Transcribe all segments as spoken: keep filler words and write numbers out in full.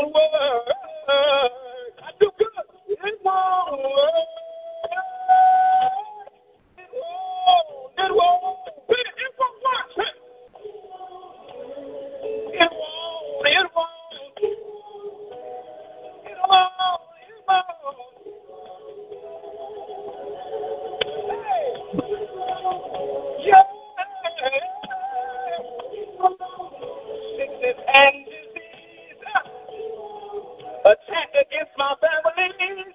won't work. I do good. It won't work. It won't. It won't. It won't work. It won't. It won't. It won't. It won't. Hey. Yeah. Sickness and disease attack against my family.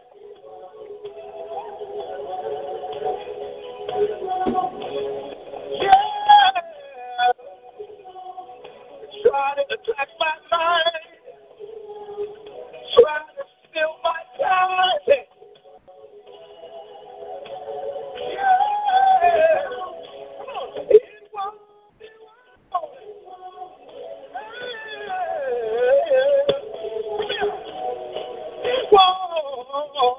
Yeah. Try to attack my mind. Try to steal my time. Yeah. Come on. It won't. It won't. It won't.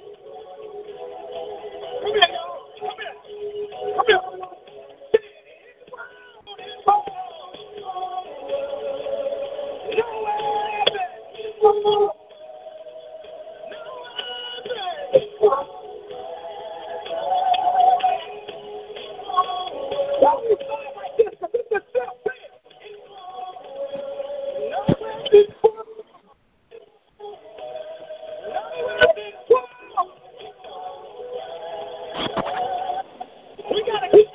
Come here, y'all. Come here. Come here. We gotta keep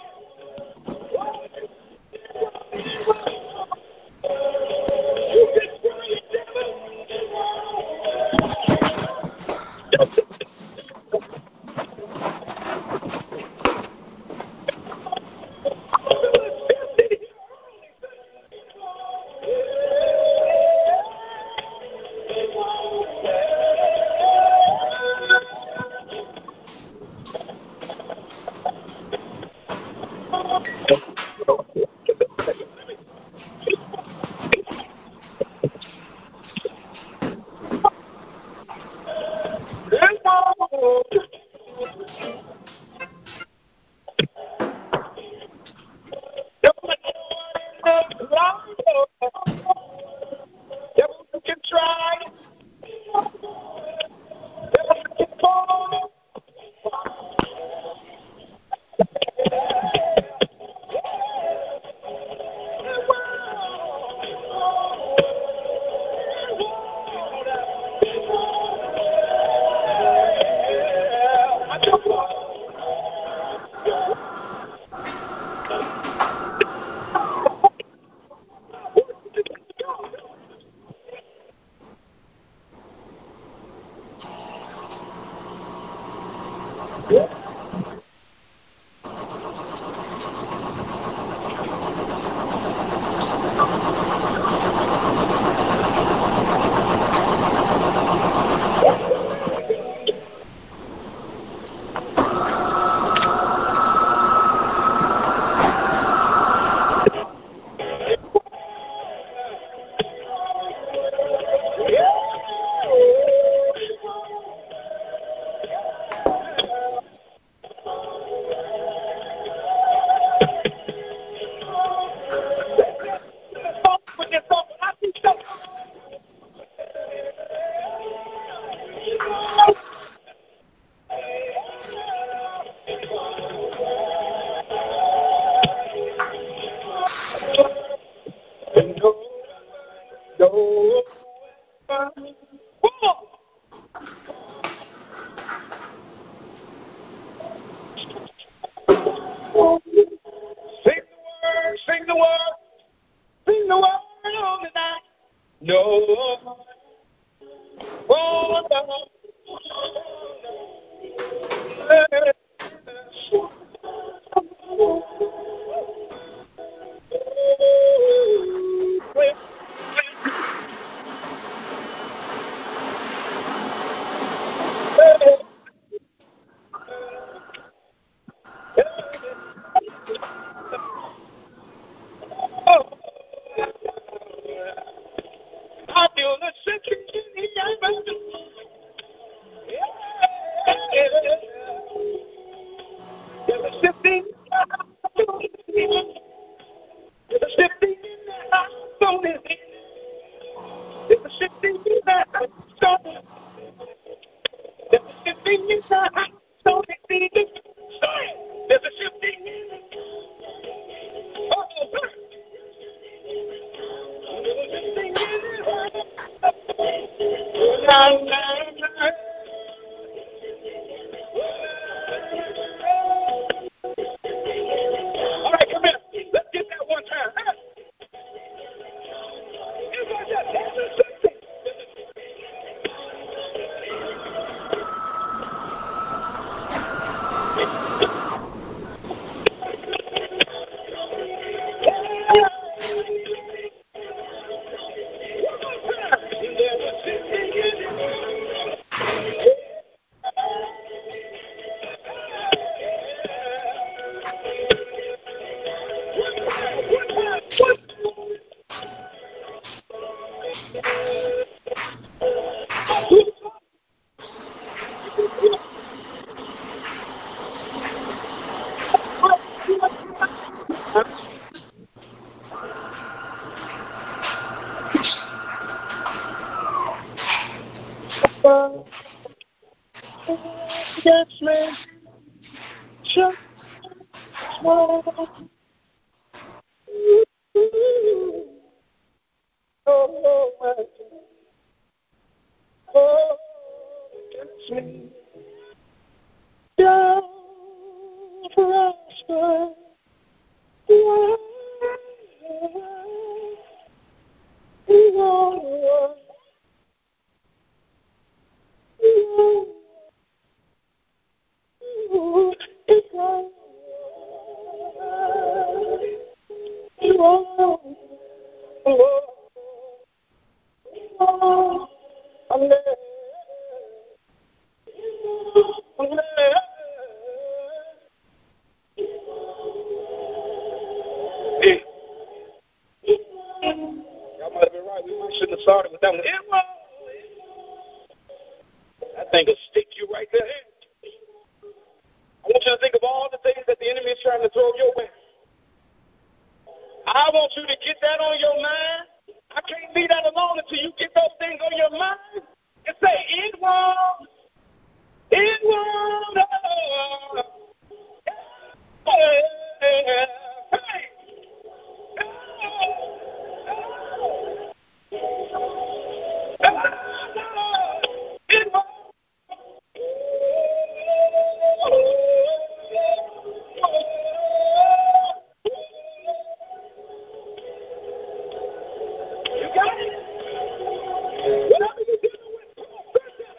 Sing the word, sing the word on the night. No, oh, no. I feel the shaking in the atmosphere. There's a shifting. There's a shifting in the house. There's a shifting in the house. There's a shifting in the house. So they see it. There's a shifting in the house. Oh, there's a shifting in the house. Now, now, now. All right, come here. Let's get that one time. Judgment, just one. Oh, my God. Oh, judgment, don't prosper. Oh, oh, oh. Y'all might have been right. We shouldn't have started with that one. It was. That thing will stick you right there. I want you to think of all the things that the enemy is trying to throw your way. I want you to get that on your mind. I can't leave that alone until you get those things on your mind and say, it won't. It won't. Hey. Hey. It won't. You got it? Whatever you're dealing with, come on, press that.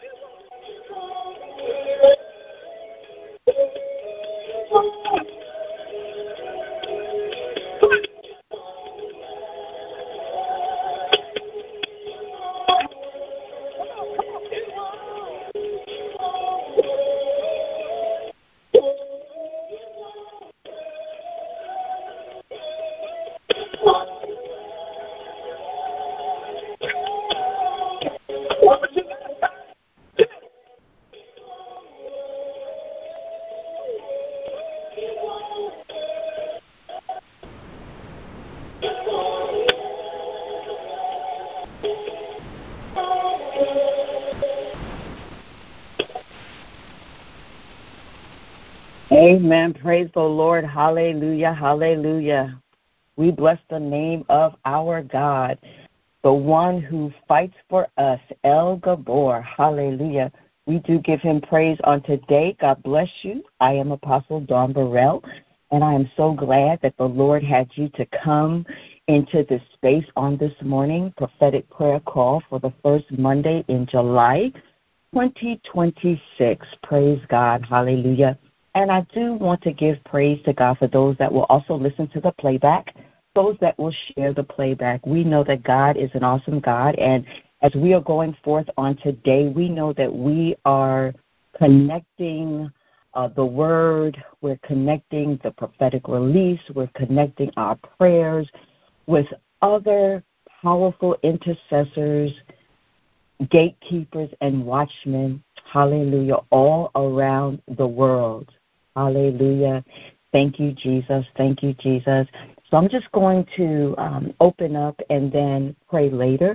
Amen. Praise the Lord. Hallelujah. Hallelujah. We bless the name of our God, the one who fights for us, El Gabor. Hallelujah. We do give him praise on today. God bless you. I am Apostle Dawn Burrell, and I am so glad that the Lord had you to come into this space on this morning, prophetic prayer call for the first Monday in July twenty twenty-six. Praise God. Hallelujah. And I do want to give praise to God for those that will also listen to the playback, those that will share the playback. We know that God is an awesome God, and as we are going forth on today, we know that we are connecting uh, the word, we're connecting the prophetic release, we're connecting our prayers with other powerful intercessors, gatekeepers, and watchmen, hallelujah, all around the world. Hallelujah. Thank you, Jesus. Thank you, Jesus. So I'm just going to um, open up and then pray later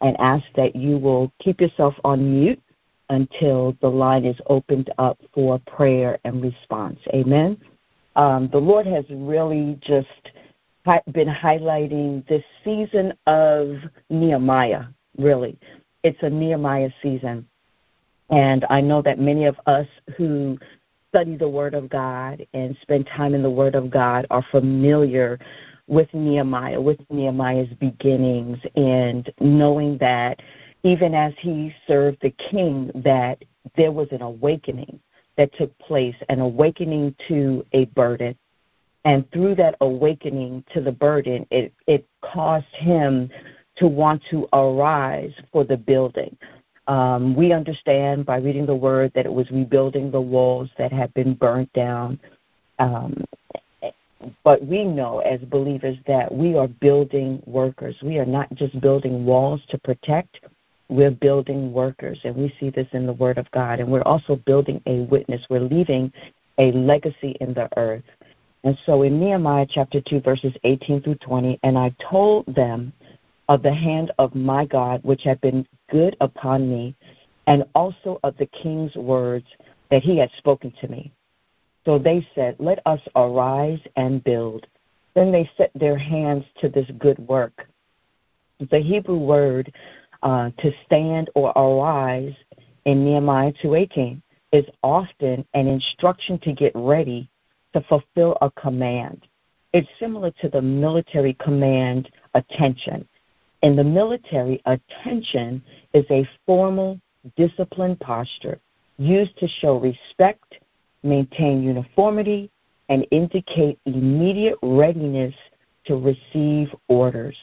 and ask that you will keep yourself on mute until the line is opened up for prayer and response. Amen. Um, the Lord has really just hi- been highlighting this season of Nehemiah, really. It's a Nehemiah season. And I know that many of us who study the Word of God and spend time in the Word of God are familiar with Nehemiah, with Nehemiah's beginnings, and knowing that even as he served the king, that there was an awakening that took place, an awakening to a burden. And through that awakening to the burden, it, it caused him to want to arise for the building. Um, we understand by reading the word that it was rebuilding the walls that had been burnt down. Um, but we know as believers that we are building workers. We are not just building walls to protect. We're building workers, and we see this in the Word of God. And we're also building a witness. We're leaving a legacy in the earth. And so in Nehemiah chapter two, verses eighteen through twenty, and I told them of the hand of my God, which had been good upon me, and also of the king's words that he had spoken to me. So they said, let us arise and build. Then they set their hands to this good work. The Hebrew word uh, to stand or arise in Nehemiah two eighteen is often an instruction to get ready to fulfill a command. It's similar to the military command, attention. In the military, attention is a formal, disciplined posture used to show respect, maintain uniformity, and indicate immediate readiness to receive orders.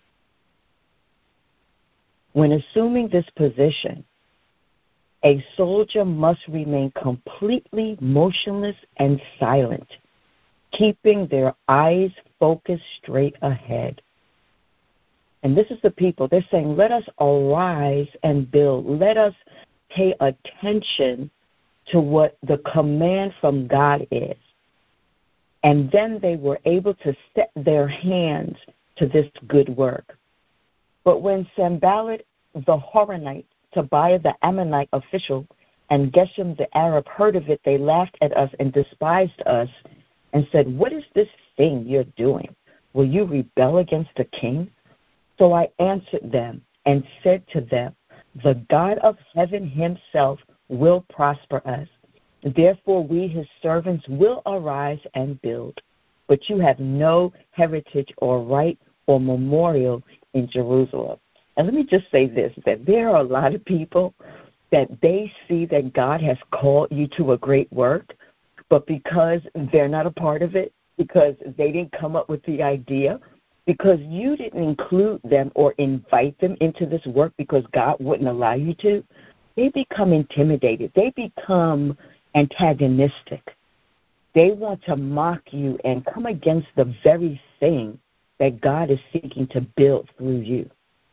When assuming this position, a soldier must remain completely motionless and silent, keeping their eyes focused straight ahead. And this is the people. They're saying, let us arise and build. Let us pay attention to what the command from God is. And then they were able to set their hands to this good work. But when Sanballat the Horonite, Tobiah the Ammonite official, and Geshem the Arab heard of it, they laughed at us and despised us and said, what is this thing you're doing? Will you rebel against the king? So I answered them and said to them, the God of heaven himself will prosper us. Therefore we, his servants, will arise and build. But you have no heritage or right or memorial in Jerusalem. And let me just say this, that there are a lot of people that they see that God has called you to a great work, but because they're not a part of it, because they didn't come up with the idea, because you didn't include them or invite them into this work because God wouldn't allow you to, they become intimidated. They become antagonistic. They want to mock you and come against the very thing that God is seeking to build through you.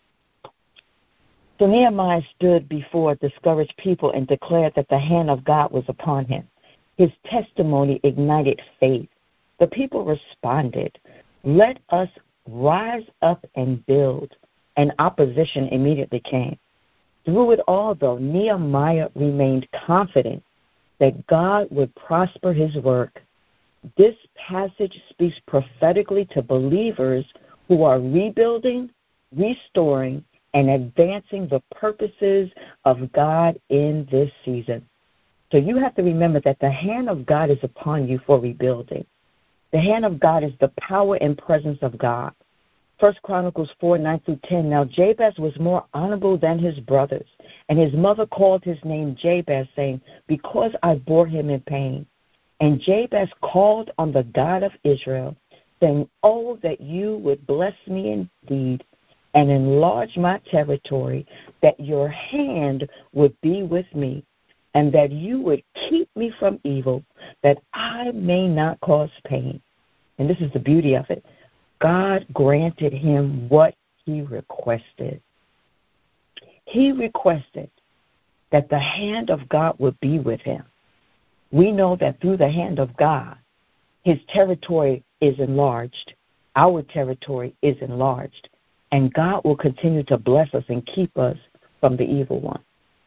So Nehemiah stood before discouraged people and declared that the hand of God was upon him. His testimony ignited faith. The people responded, let us rise up and build. And opposition immediately came. Through it all, though, Nehemiah remained confident that God would prosper his work. This passage speaks prophetically to believers who are rebuilding, restoring, and advancing the purposes of God in this season. So you have to remember that the hand of God is upon you for rebuilding. The hand of God is the power and presence of God. First Chronicles four, nine through ten. Now Jabez was more honorable than his brothers, and his mother called his name Jabez, saying, because I bore him in pain. And Jabez called on the God of Israel, saying, oh, that you would bless me indeed and enlarge my territory, that your hand would be with me, and that you would keep me from evil, that I may not cause pain. And this is the beauty of it. God granted him what he requested. He requested that the hand of God would be with him. We know that through the hand of God, his territory is enlarged. Our territory is enlarged. and God will continue to bless us and keep us from the evil one.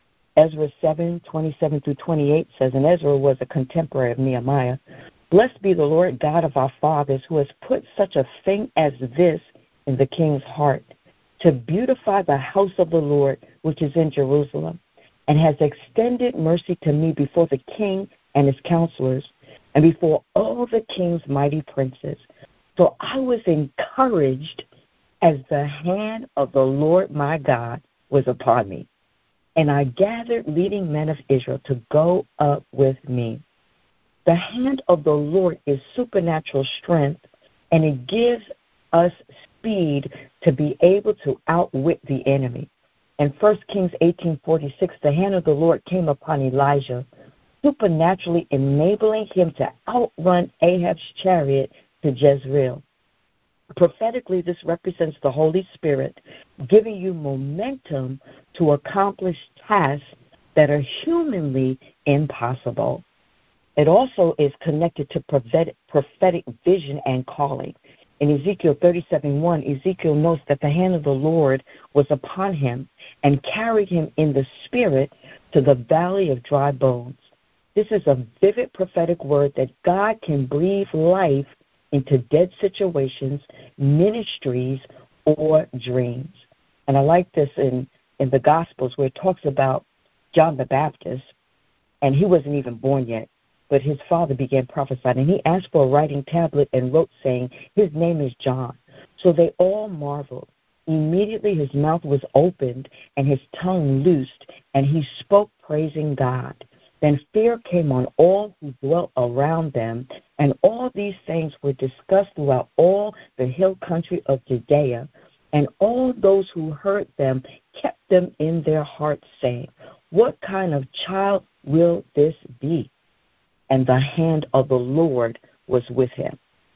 Ezra seven, twenty-seven through twenty-eight says, and Ezra was a contemporary of Nehemiah, "Blessed be the Lord God of our fathers, who has put such a thing as this in the king's heart, to beautify the house of the Lord which is in Jerusalem, and has extended mercy to me before the king and his counselors, and before all the king's mighty princes. So I was encouraged as the hand of the Lord my God was upon me. And I gathered leading men of Israel to go up with me." The hand of the Lord is supernatural strength, and it gives us speed to be able to outwit the enemy. In First Kings eighteen forty-six, the hand of the Lord came upon Elijah, supernaturally enabling him to outrun Ahab's chariot to Jezreel. Prophetically, this represents the Holy Spirit giving you momentum to accomplish tasks that are humanly impossible. It also is connected to prophetic, prophetic vision and calling. In Ezekiel thirty-seven one, Ezekiel notes that the hand of the Lord was upon him and carried him in the spirit to the valley of dry bones. This is a vivid prophetic word that God can breathe life into dead situations, ministries, or dreams. And I like this in, in the Gospels where it talks about John the Baptist, and he wasn't even born yet, but his father began prophesying, and he asked for a writing tablet and wrote, saying, "His name is John." So they all marveled. Immediately his mouth was opened and his tongue loosed, and he spoke, praising God. Then fear came on all who dwelt around them, and all these things were discussed throughout all the hill country of Judea. And all those who heard them kept them in their hearts, saying, "What kind of child will this be?" And the hand of the Lord was with him.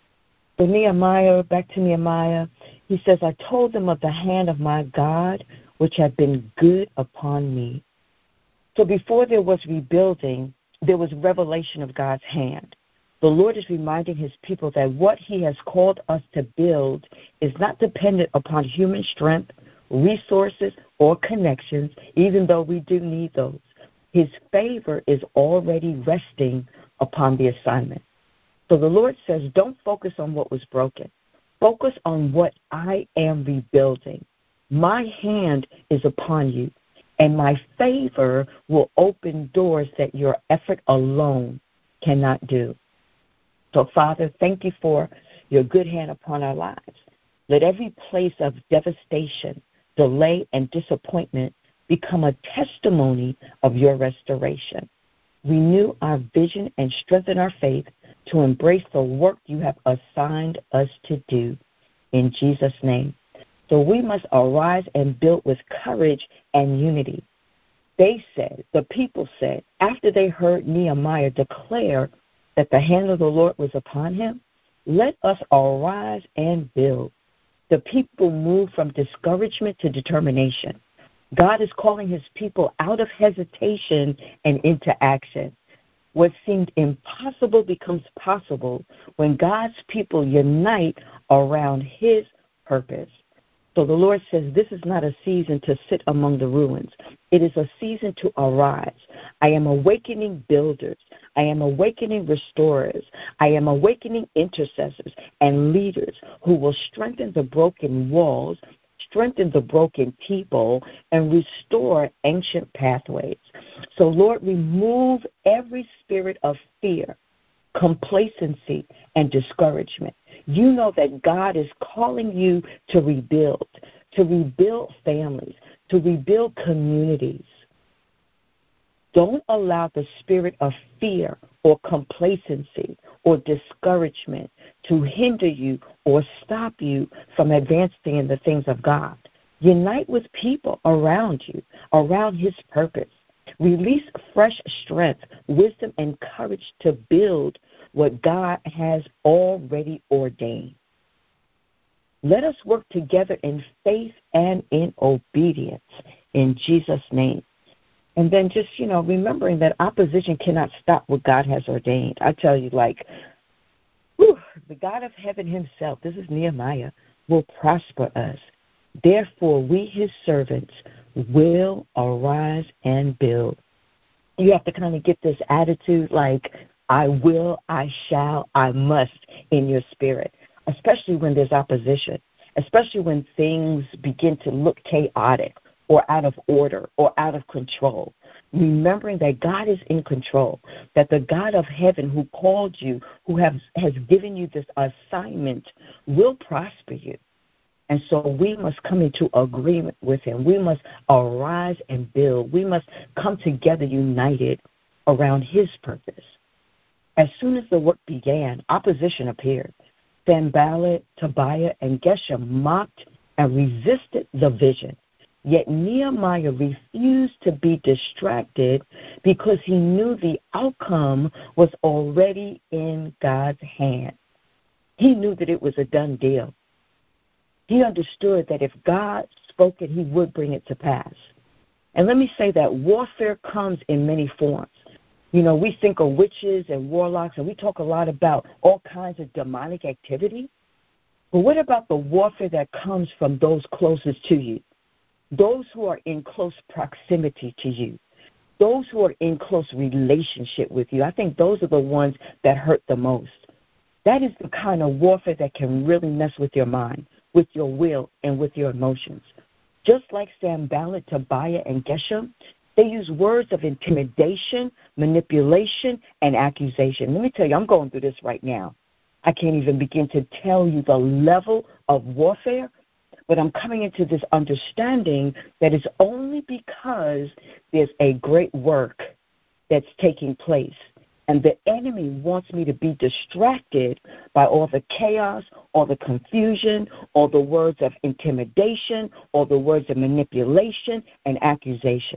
So Nehemiah, back to Nehemiah, he says, "I told them of the hand of my God, which had been good upon me." So before there was rebuilding, there was revelation of God's hand. The Lord is reminding his people that what he has called us to build is not dependent upon human strength, resources, or connections, even though we do need those. His favor is already resting upon the assignment. So the Lord says, don't focus on what was broken. Focus on what I am rebuilding. My hand is upon you, and my favor will open doors that your effort alone cannot do. So, Father, thank you for your good hand upon our lives. Let every place of devastation, delay, and disappointment become a testimony of your restoration. Renew our vision and strengthen our faith to embrace the work you have assigned us to do. In Jesus' name. So we must arise and build with courage and unity. They said, the people said, after they heard Nehemiah declare that the hand of the Lord was upon him, let us arise and build. The people moved from discouragement to determination. God is calling his people out of hesitation and into action. What seemed impossible becomes possible when God's people unite around his purpose. So the Lord says this is not a season to sit among the ruins. It is a season to arise. I am awakening builders. I am awakening restorers. I am awakening intercessors and leaders who will strengthen the broken walls, strengthen the broken people, and restore ancient pathways. So, Lord, remove every spirit of fear, complacency, and discouragement. You know that God is calling you to rebuild, to rebuild families, to rebuild communities. Don't allow the spirit of fear or complacency or discouragement to hinder you or stop you from advancing in the things of God. Unite with people around you, around his purpose. Release fresh strength, wisdom, and courage to build what God has already ordained. Let us work together in faith and in obedience in Jesus' name. And then just, you know, remembering that opposition cannot stop what God has ordained. I tell you, like, whew, the God of heaven himself, this is Nehemiah, will prosper us. Therefore, we, his servants, will arise and build. You have to kind of get this attitude like, I will, I shall, I must in your spirit, especially when there's opposition, especially when things begin to look chaotic or out of order or out of control. Remembering that God is in control, that the God of heaven who called you, who have, has given you this assignment, will prosper you. And so we must come into agreement with him. We must arise and build. We must come together united around his purpose. As soon as the work began, opposition appeared. Sanballat, Tobiah, and Geshem mocked and resisted the vision. Yet Nehemiah refused to be distracted because he knew the outcome was already in God's hand. He knew that it was a done deal. He understood that if God spoke it, he would bring it to pass. And let me say that warfare comes in many forms. You know, we think of witches and warlocks, and we talk a lot about all kinds of demonic activity. But what about the warfare that comes from those closest to you? Those who are in close proximity to you, those who are in close relationship with you. I think those are the ones that hurt the most. That is the kind of warfare that can really mess with your mind, with your will, and with your emotions. Just like Sanballat, Tobiah, and Geshem, they use words of intimidation, manipulation, and accusation. Let me tell you, I'm going through this right now. I can't even begin to tell you the level of warfare, but I'm coming into this understanding that it's only because there's a great work that's taking place. And the enemy wants me to be distracted by all the chaos, all the confusion, all the words of intimidation, all the words of manipulation and accusation.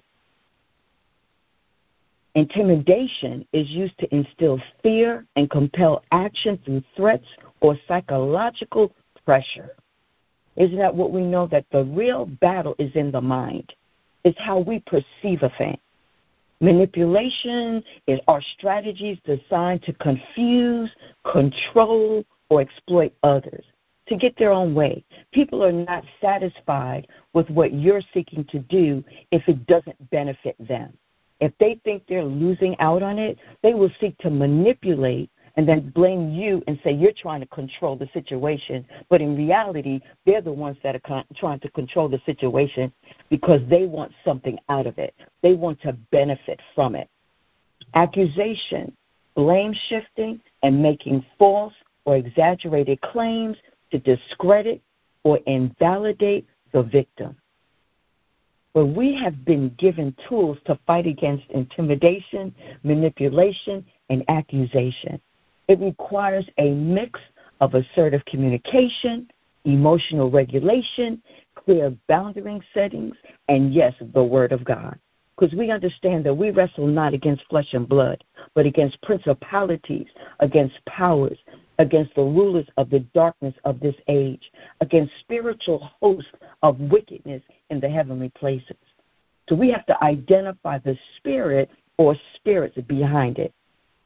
Intimidation is used to instill fear and compel action through threats or psychological pressure. Isn't that what we know? That the real battle is in the mind. It's how we perceive a thing. Manipulation is our strategies designed to confuse, control, or exploit others to get their own way. People are not satisfied with what you're seeking to do if it doesn't benefit them. If they think they're losing out on it, they will seek to manipulate and then blame you and say you're trying to control the situation. But in reality, they're the ones that are con- trying to control the situation because they want something out of it. They want to benefit from it. Accusation, blame shifting, and making false or exaggerated claims to discredit or invalidate the victim. But we have been given tools to fight against intimidation, manipulation, and accusation. It requires a mix of assertive communication, emotional regulation, clear boundary settings, and, yes, the Word of God. Because we understand that we wrestle not against flesh and blood, but against principalities, against powers, against the rulers of the darkness of this age, against spiritual hosts of wickedness in the heavenly places. So we have to identify the spirit or spirits behind it.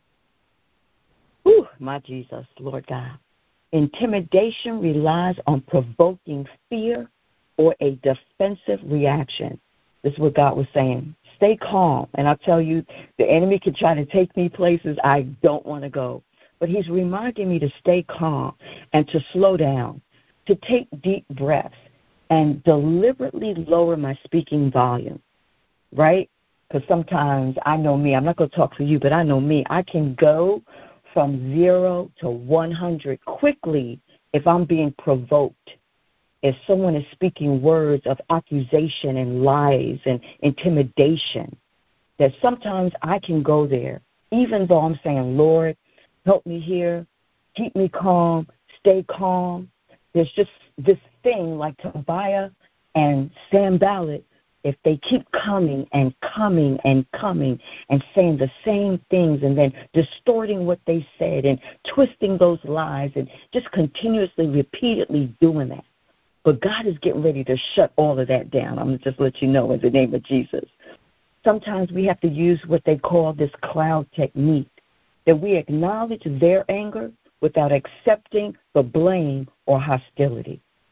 Whew, my Jesus, Lord God. Intimidation relies on provoking fear or a defensive reaction. This is what God was saying. Stay calm. And I'll tell you, the enemy can try to take me places I don't want to go. But he's reminding me to stay calm and to slow down, to take deep breaths and deliberately lower my speaking volume, right? Because sometimes I know me. I'm not going to talk for you, but I know me. I can go from zero to one hundred quickly if I'm being provoked. If someone is speaking words of accusation and lies and intimidation, that sometimes I can go there, even though I'm saying, Lord, help me here, keep me calm, stay calm. There's just this thing like Tobiah and Sanballat, if they keep coming and coming and coming and saying the same things and then distorting what they said and twisting those lies and just continuously, repeatedly doing that. But God is getting ready to shut all of that down. I'm going to just let you know in the name of Jesus. Sometimes we have to use what they call this cloud technique, that we acknowledge their anger without accepting the blame or hostility.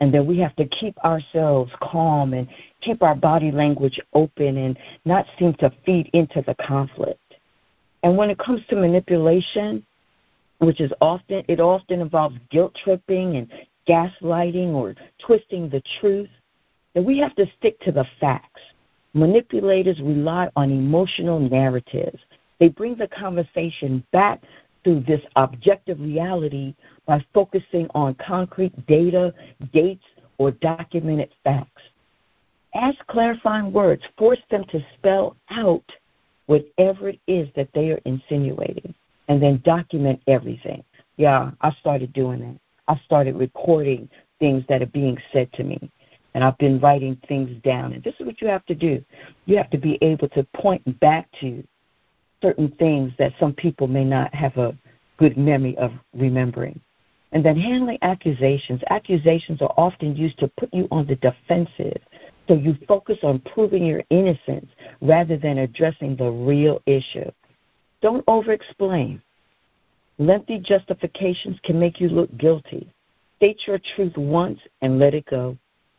And then we have to keep ourselves calm and keep our body language open and not seem to feed into the conflict. And when it comes to manipulation, which is often, it often involves guilt tripping and gaslighting or twisting the truth, that we have to stick to the facts. Manipulators rely on emotional narratives. They bring the conversation back to this objective reality by focusing on concrete data, dates, or documented facts. Ask clarifying words. Force them to spell out whatever it is that they are insinuating, and then document everything. Yeah, I started doing that. I started recording things that are being said to me, and I've been writing things down. And this is what you have to do. You have to be able to point back to certain things that some people may not have a good memory of remembering. And then handling accusations. Accusations are often used to put you on the defensive, so you focus on proving your innocence rather than addressing the real issue. Don't over-explain. Lengthy justifications can make you look guilty. State your truth once and let it go.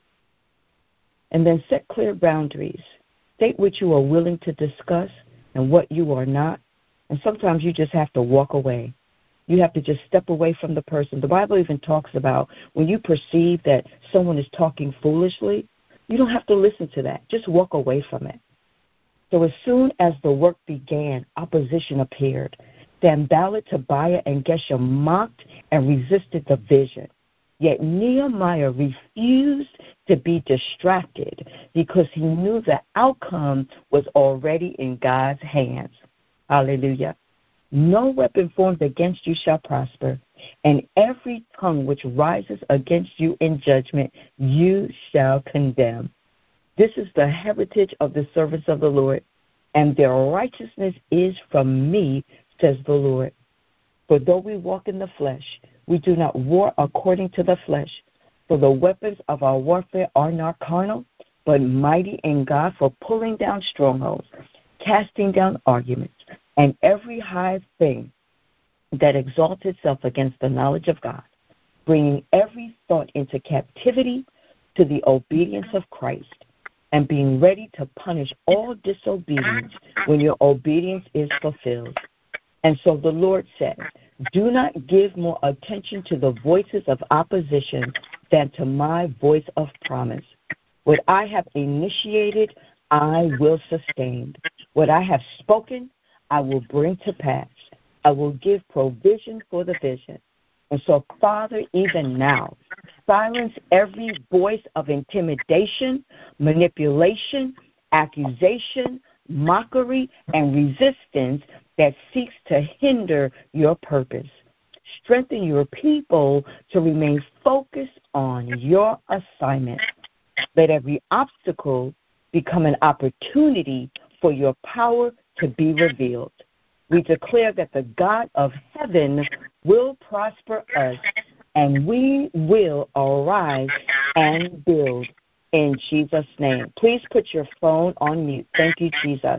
And then set clear boundaries. State what you are willing to discuss and what you are not. And sometimes you just have to walk away. You have to just step away from the person. The Bible even talks about when you perceive that someone is talking foolishly, you don't have to listen to that. Just walk away from it. So as soon as the work began, opposition appeared. Sanballat, Tobiah, and Geshem mocked and resisted the vision. Yet Nehemiah refused to be distracted because he knew the outcome was already in God's hands. Hallelujah. No weapon formed against you shall prosper, and every tongue which rises against you in judgment you shall condemn. This is the heritage of the servants of the Lord, and their righteousness is from me, says the Lord. For though we walk in the flesh, we do not war according to the flesh. For the weapons of our warfare are not carnal, but mighty in God for pulling down strongholds, casting down arguments, and every high thing that exalts itself against the knowledge of God, bringing every thought into captivity to the obedience of Christ, and being ready to punish all disobedience when your obedience is fulfilled. And so the Lord said, do not give more attention to the voices of opposition than to my voice of promise. What I have initiated, I will sustain. What I have spoken, I will bring to pass. I will give provision for the vision. And so, Father, even now, silence every voice of intimidation, manipulation, accusation, mockery, and resistance that seeks to hinder your purpose. Strengthen your people to remain focused on your assignment. Let every obstacle become an opportunity for your power to be revealed. We declare that the God of heaven will prosper us, and we will arise and build in Jesus' name. Please put your phone on mute. Thank you, Jesus.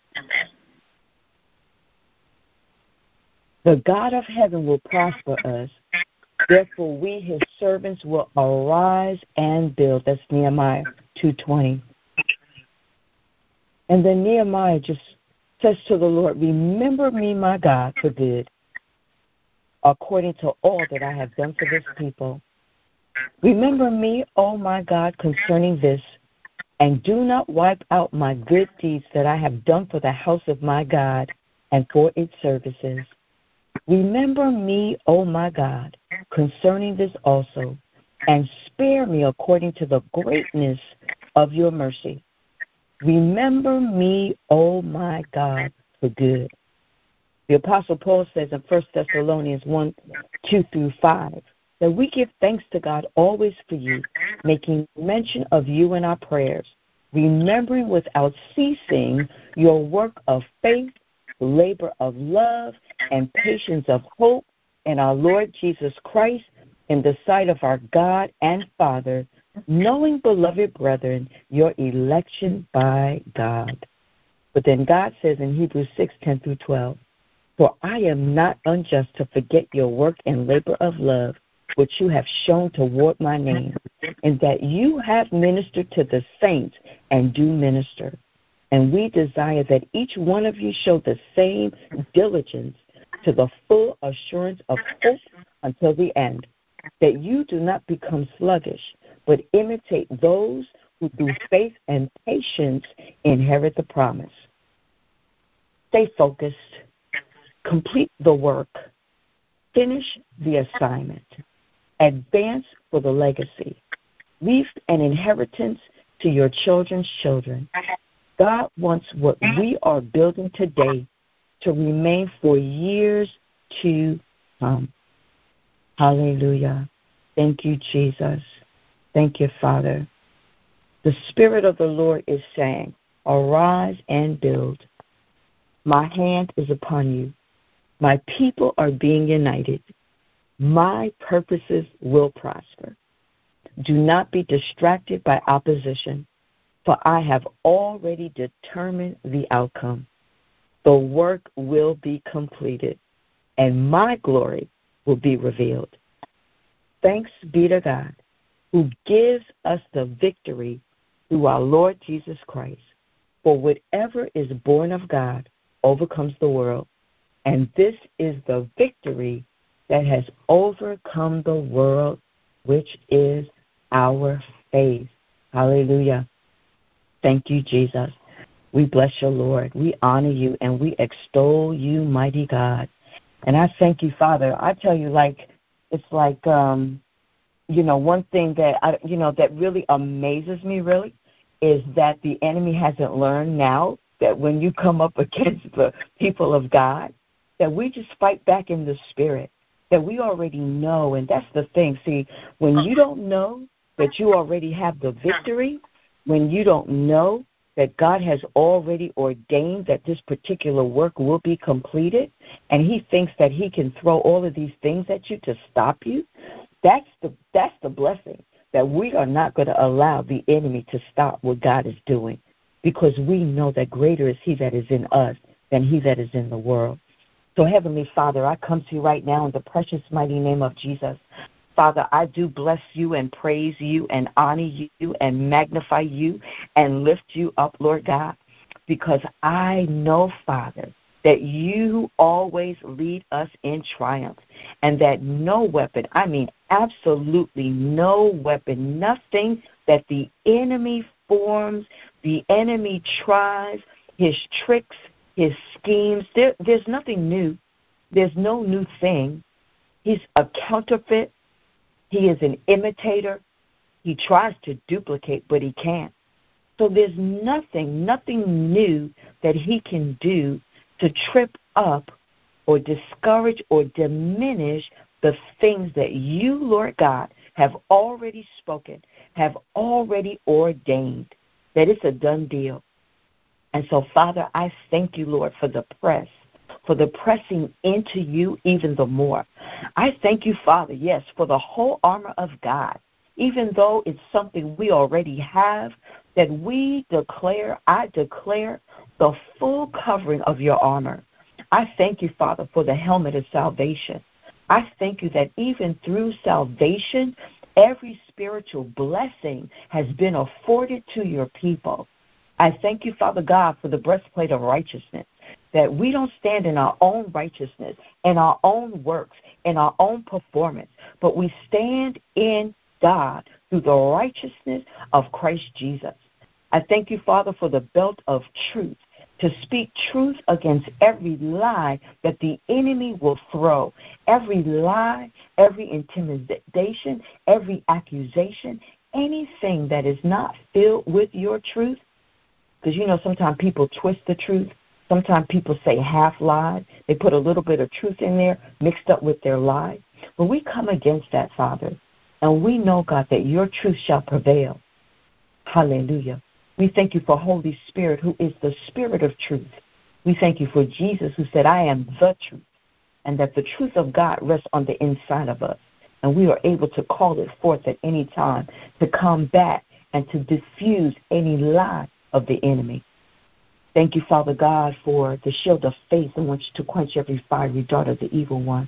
The God of heaven will prosper us. Therefore, we, his servants, will arise and build. That's Nehemiah two twenty. And then Nehemiah just says to the Lord, remember me, my God, for good, according to all that I have done for this people. Remember me, O my God, concerning this, and do not wipe out my good deeds that I have done for the house of my God and for its services. Remember me, O my God, concerning this also, and spare me according to the greatness of your mercy. Remember me, O my God, for good. The Apostle Paul says in First Thessalonians one, two through five, that we give thanks to God always for you, making mention of you in our prayers, remembering without ceasing your work of faith, labor of love, and patience of hope in our Lord Jesus Christ in the sight of our God and Father, knowing, beloved brethren, your election by God. But then God says in Hebrews six, ten through twelve, for I am not unjust to forget your work and labor of love, which you have shown toward my name, and that you have ministered to the saints and do minister. And we desire that each one of you show the same diligence to the full assurance of hope until the end, that you do not become sluggish, but imitate those who through faith and patience inherit the promise. Stay focused, complete the work, finish the assignment, advance for the legacy, leave an inheritance to your children's children. God wants what we are building today to remain for years to come. Hallelujah. Thank you, Jesus. Thank you, Father. The Spirit of the Lord is saying, arise and build. My hand is upon you. My people are being united. My purposes will prosper. Do not be distracted by opposition, for I have already determined the outcome. The work will be completed, and my glory will be revealed. Thanks be to God, who gives us the victory through our Lord Jesus Christ. For whatever is born of God overcomes the world, and this is the victory that has overcome the world, which is our faith. Hallelujah. Thank you, Jesus. We bless you, Lord. We honor you, and we extol you, mighty God. And I thank you, Father. I tell you, like, it's like, um, you know, one thing that, I, you know, that really amazes me, really, is that the enemy hasn't learned now that when you come up against the people of God, that we just fight back in the spirit, that we already know. And that's the thing. See, when you don't know that you already have the victory, when you don't know that God has already ordained that this particular work will be completed, and he thinks that he can throw all of these things at you to stop you, that's the that's the blessing, that we are not going to allow the enemy to stop what God is doing, because we know that greater is he that is in us than he that is in the world. So, Heavenly Father, I come to you right now in the precious mighty name of Jesus. Father, I do bless you and praise you and honor you and magnify you and lift you up, Lord God, because I know, Father, that you always lead us in triumph, and that no weapon, I mean absolutely no weapon, nothing that the enemy forms, the enemy tries, his tricks, his schemes, there, there's nothing new. There's no new thing. He's a counterfeit. He is an imitator. He tries to duplicate, but he can't. So there's nothing, nothing new that he can do to trip up or discourage or diminish the things that you, Lord God, have already spoken, have already ordained, that it's a done deal. And so, Father, I thank you, Lord, for the press, for the pressing into you even the more. I thank you, Father, yes, for the whole armor of God, even though it's something we already have, that we declare, I declare the full covering of your armor. I thank you, Father, for the helmet of salvation. I thank you that even through salvation, every spiritual blessing has been afforded to your people. I thank you, Father God, for the breastplate of righteousness, that we don't stand in our own righteousness, in our own works, in our own performance, but we stand in God through the righteousness of Christ Jesus. I thank you, Father, for the belt of truth, to speak truth against every lie that the enemy will throw, every lie, every intimidation, every accusation, anything that is not filled with your truth. Because, you know, sometimes people twist the truth. Sometimes people say half lies. They put a little bit of truth in there mixed up with their lie. But we come against that, Father. And we know, God, that your truth shall prevail. Hallelujah. We thank you for Holy Spirit, who is the Spirit of truth. We thank you for Jesus, who said, I am the truth, and that the truth of God rests on the inside of us. And we are able to call it forth at any time to combat and to diffuse any lie of the enemy. Thank you, Father God, for the shield of faith in which to quench every fiery dart of the evil one.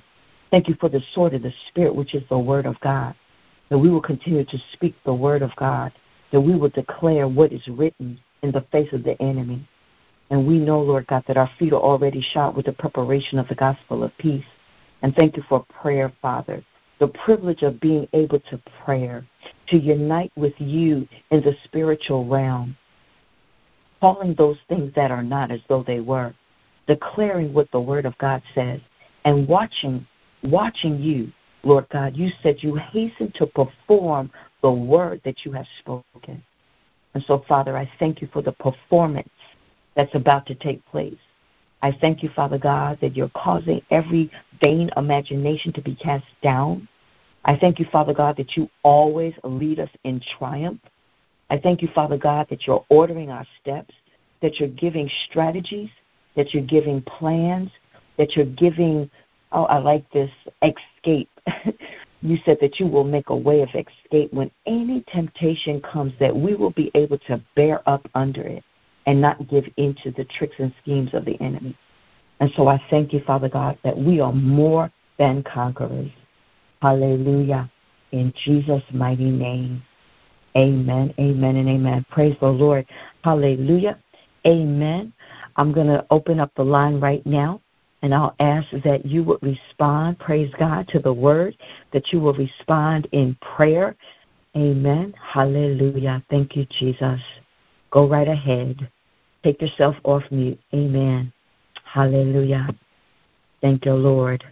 Thank you for the sword of the Spirit, which is the word of God, that we will continue to speak the word of God, that we will declare what is written in the face of the enemy. And we know, Lord God, that our feet are already shod with the preparation of the gospel of peace. And thank you for prayer, Father, the privilege of being able to pray, to unite with you in the spiritual realm, calling those things that are not as though they were, declaring what the word of God says, and watching, watching you, Lord God. You said you hasten to perform the word that you have spoken. And so, Father, I thank you for the performance that's about to take place. I thank you, Father God, that you're causing every vain imagination to be cast down. I thank you, Father God, that you always lead us in triumph. I thank you, Father God, that you're ordering our steps, that you're giving strategies, that you're giving plans, that you're giving, oh, I like this, escape. You said that you will make a way of escape when any temptation comes, that we will be able to bear up under it and not give in to the tricks and schemes of the enemy. And so I thank you, Father God, that we are more than conquerors. Hallelujah. In Jesus' mighty name. Amen, amen, and amen. Praise the Lord. Hallelujah. Amen. I'm going to open up the line right now, and I'll ask that you would respond, praise God, to the word, that you will respond in prayer. Amen. Hallelujah. Thank you, Jesus. Go right ahead. Take yourself off mute. Amen. Hallelujah. Thank you, Lord.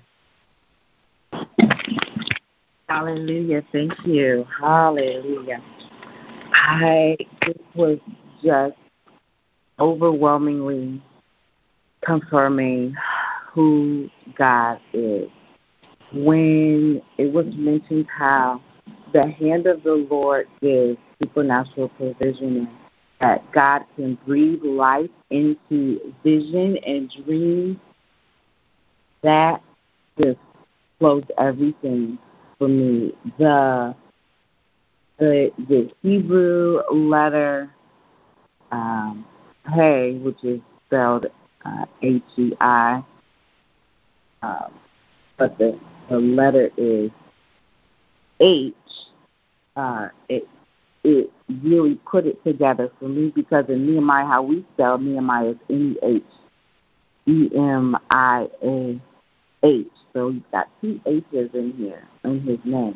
Hallelujah. Thank you. Hallelujah. I, it was just overwhelmingly confirming who God is. When it was mentioned how the hand of the Lord is supernatural provision, that God can breathe life into vision and dreams, that just closed everything for me. The the, the Hebrew letter um, Hey, which is spelled uh, H E I, um, but the, the letter is H. Uh, it it really put it together for me, because in Nehemiah, how we spell Nehemiah is N E H E M I A H. So he's got two H's in here in his name.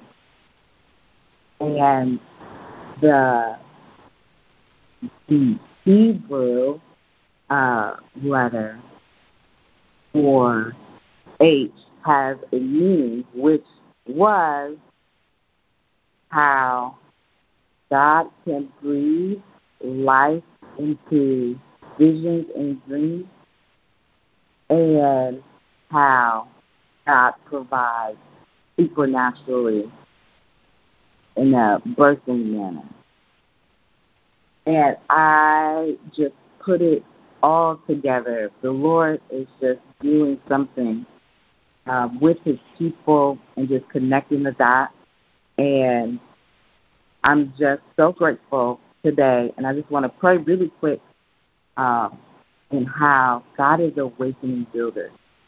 And the, the Hebrew uh, letter for H has a meaning, which was how God can breathe life into visions and dreams, and how God provides supernaturally in a birthing manner. And I just put it all together. The Lord is just doing something uh, with his people and just connecting the dots. And I'm just so grateful today. And I just want to pray really quick um, in how God is awakening builders.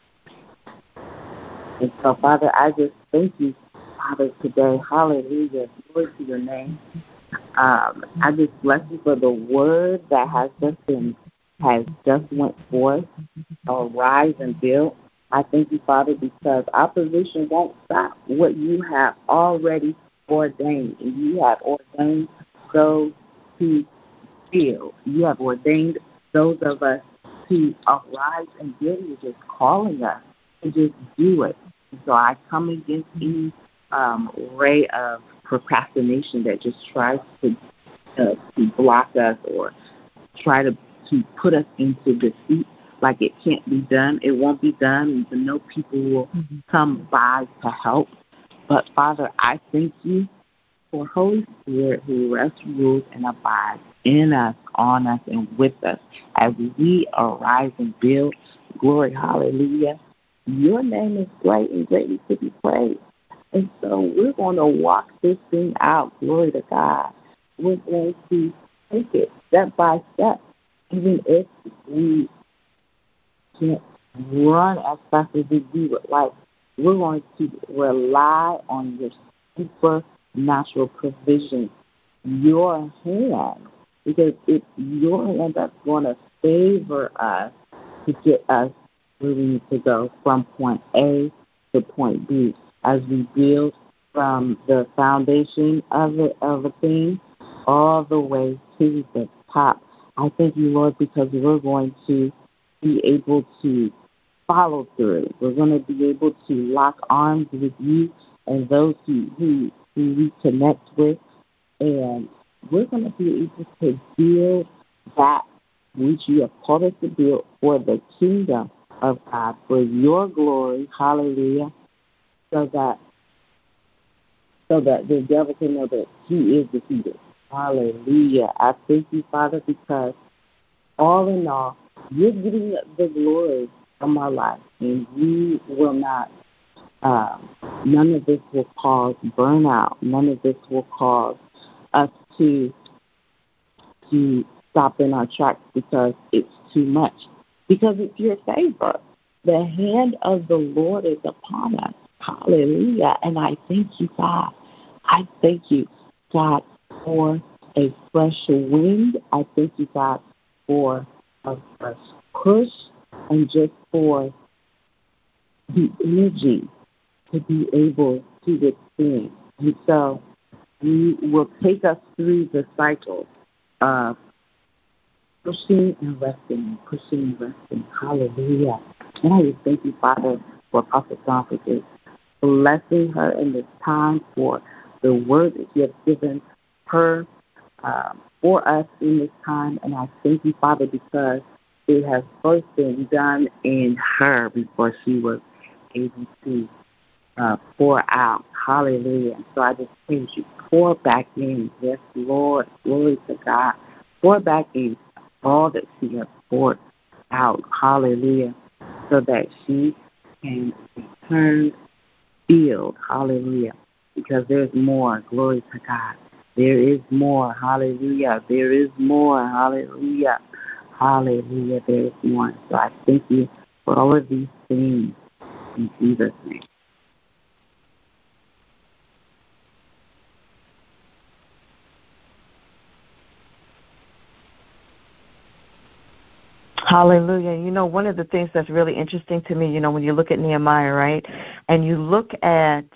And so, Father, I just thank you, Father, today. Hallelujah. Glory to your name. Um, I just bless you for the word that has just been, has just went forth, arise and build. I thank you, Father, because opposition won't stop what you have already ordained. And you have ordained those to build. You have ordained those of us to arise and build. You're just calling us to just do it. And so I come against any um, ray of procrastination that just tries to, uh, to block us or try to, to put us into defeat, like it can't be done. It won't be done. And no people will mm-hmm. come by to help. But, Father, I thank you for Holy Spirit who rests, rules, and abides in us, on us, and with us as we arise and build. Glory, hallelujah. Your name is great and greatly to be praised. And so we're going to walk this thing out. Glory to God. We're going to take it step by step, even if we can't run as fast as we would like. we're going to rely on your supernatural provision, your hand, because it's your hand that's going to favor us to get us where we need to go from point A to point B as we build from the foundation of it, of a thing all the way to the top. I thank you, Lord, because we're going to be able to follow through. We're going to be able to lock arms with you and those who, who, who we connect with, and we're going to be able to build that which you have called us to build for the kingdom of God, for your glory, hallelujah, so that so that the devil can know that he is defeated. Hallelujah. I thank you, Father, because all in all, you're getting the glory from our life, and you will not, uh, none of this will cause burnout. None of this will cause us to, to stop in our tracks because it's too much, because it's your favor. The hand of the Lord is upon us. Hallelujah. And I thank you, God. I thank you, God, for a fresh wind. I thank you, God, for a fresh push and just for the energy to be able to withstand. And so we will take us through the cycle of pushing and resting, pushing and resting. Hallelujah. And I just thank you, Father, for Prophet John for just blessing her in this time, for the word that you have given her um, for us in this time. And I thank you, Father, because it has first been done in her before she was able to uh, pour out. Hallelujah. And so I just praise you. Pour back in. Yes, Lord. Glory to God. Pour back in all that she has poured out. Hallelujah. So that she can return filled. Hallelujah. Because there's more. Glory to God. There is more. Hallelujah. There is more. Hallelujah. Hallelujah. There is more. So I thank you for all of these things in Jesus' name. Hallelujah. You know, one of the things that's really interesting to me, you know, when you look at Nehemiah, right, and you look at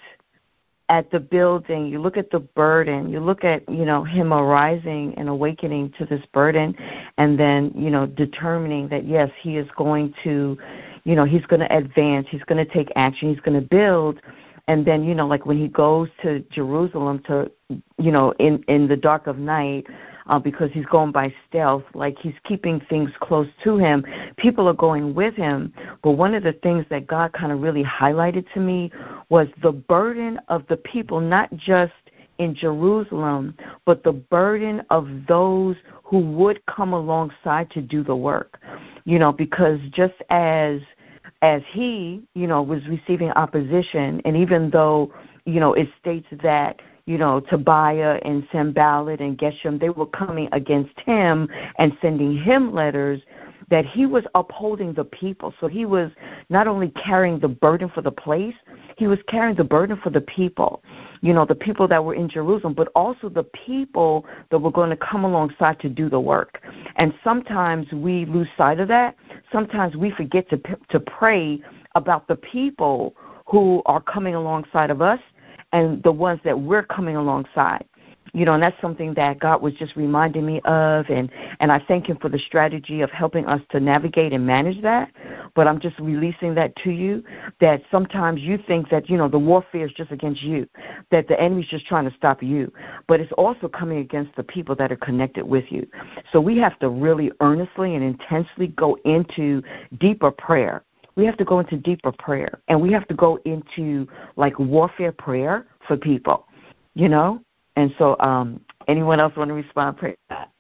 at the building, you look at the burden, you look at, you know, him arising and awakening to this burden, and then, you know, determining that, yes, he is going to, you know, he's going to advance, he's going to take action, he's going to build. And then, you know, like when he goes to Jerusalem to, you know, in, in the dark of night, uh, because he's going by stealth, like he's keeping things close to him. People are going with him. But one of the things that God kind of really highlighted to me was the burden of the people, not just in Jerusalem, but the burden of those who would come alongside to do the work. You know, because just as as he, you know, was receiving opposition, and even though, you know, it states that, you know, Tobiah and Sanballat and Geshem, they were coming against him and sending him letters, that he was upholding the people. So he was not only carrying the burden for the place, he was carrying the burden for the people, you know, the people that were in Jerusalem, but also the people that were going to come alongside to do the work. And sometimes we lose sight of that. Sometimes we forget to to pray about the people who are coming alongside of us and the ones that we're coming alongside. You know, and that's something that God was just reminding me of, and, and I thank him for the strategy of helping us to navigate and manage that. But I'm just releasing that to you, that sometimes you think that, you know, the warfare is just against you, that the enemy's just trying to stop you. But it's also coming against the people that are connected with you. So we have to really earnestly and intensely go into deeper prayer. We have to go into deeper prayer, and we have to go into, like, warfare prayer for people, you know? And so um, anyone else want to respond? Pray that.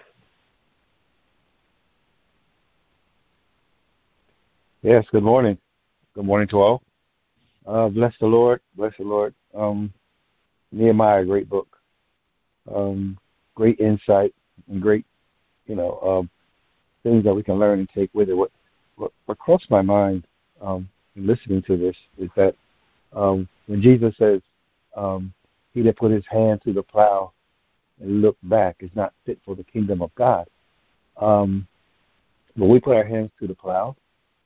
Yes, good morning. Good morning to all. Uh, bless the Lord. Bless the Lord. Um, Nehemiah, great book. Um, great insight and great, you know, um, things that we can learn and take with it. What, what, what crossed my mind um, in listening to this is that Um, when Jesus says, um, he that put his hand to the plow and look back is not fit for the kingdom of God. Um, when we put our hands to the plow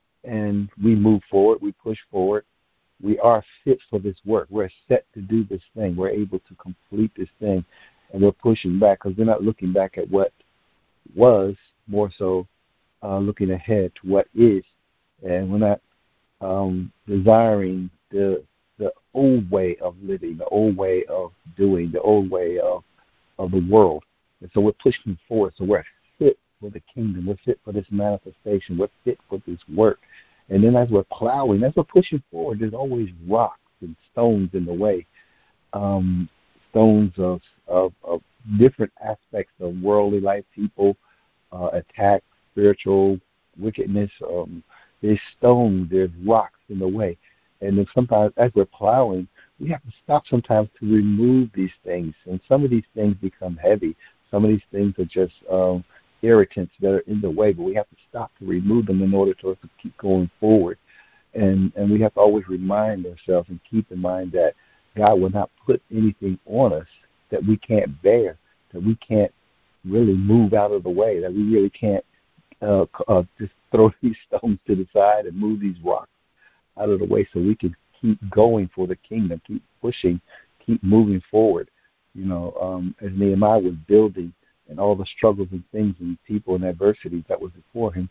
and we move forward, we push forward, we are fit for this work. We're set to do this thing. We're able to complete this thing, and we're pushing back because we're not looking back at what was, more so uh, looking ahead to what is, and we're not um, desiring the the old way of living, the old way of doing, the old way of, of the world. And so we're pushing forward. So we're fit for the kingdom. We're fit for this manifestation. We're fit for this work. And then as we're plowing, as we're pushing forward, there's always rocks and stones in the way, um, stones of, of, of different aspects of worldly life, people, uh, attack, spiritual wickedness. Um, there's stones, there's rocks in the way. And then sometimes as we're plowing, we have to stop sometimes to remove these things. And some of these things become heavy. Some of these things are just um, irritants that are in the way, but we have to stop to remove them in order for us to keep going forward. And and we have to always remind ourselves and keep in mind that God will not put anything on us that we can't bear, that we can't really move out of the way, that we really can't uh, uh, just throw these stones to the side and move these rocks out of the way so we can keep going for the kingdom, keep pushing, keep moving forward. You know, um, as Nehemiah was building and all the struggles and things and people and adversities that was before him,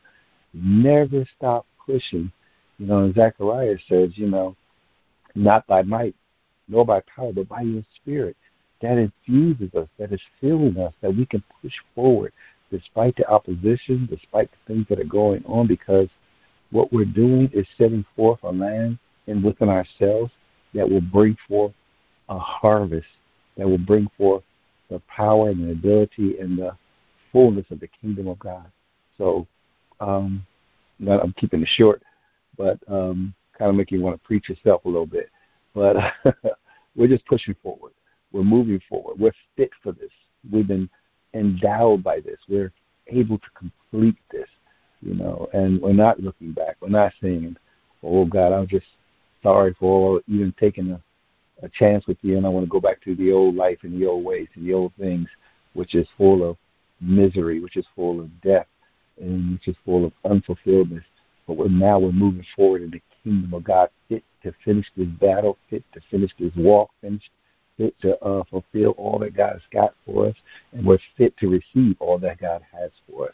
never stopped pushing. You know, and Zechariah says, you know, not by might, nor by power, but by your spirit. That infuses us, that is filling us, that we can push forward despite the opposition, despite the things that are going on, because what we're doing is setting forth a land and within ourselves that will bring forth a harvest, that will bring forth the power and the ability and the fullness of the kingdom of God. So um, I'm keeping it short, but um, kind of make you want to preach yourself a little bit. But we're just pushing forward. We're moving forward. We're fit for this. We've been endowed by this. We're able to complete this. You know, and we're not looking back. We're not saying, oh, God, I'm just sorry for even taking a, a chance with you, and I want to go back to the old life and the old ways and the old things, which is full of misery, which is full of death, and which is full of unfulfilledness. But we're, now we're moving forward in the kingdom of God, fit to finish this battle, fit to finish this walk, finish, fit to uh, fulfill all that God has got for us, and we're fit to receive all that God has for us.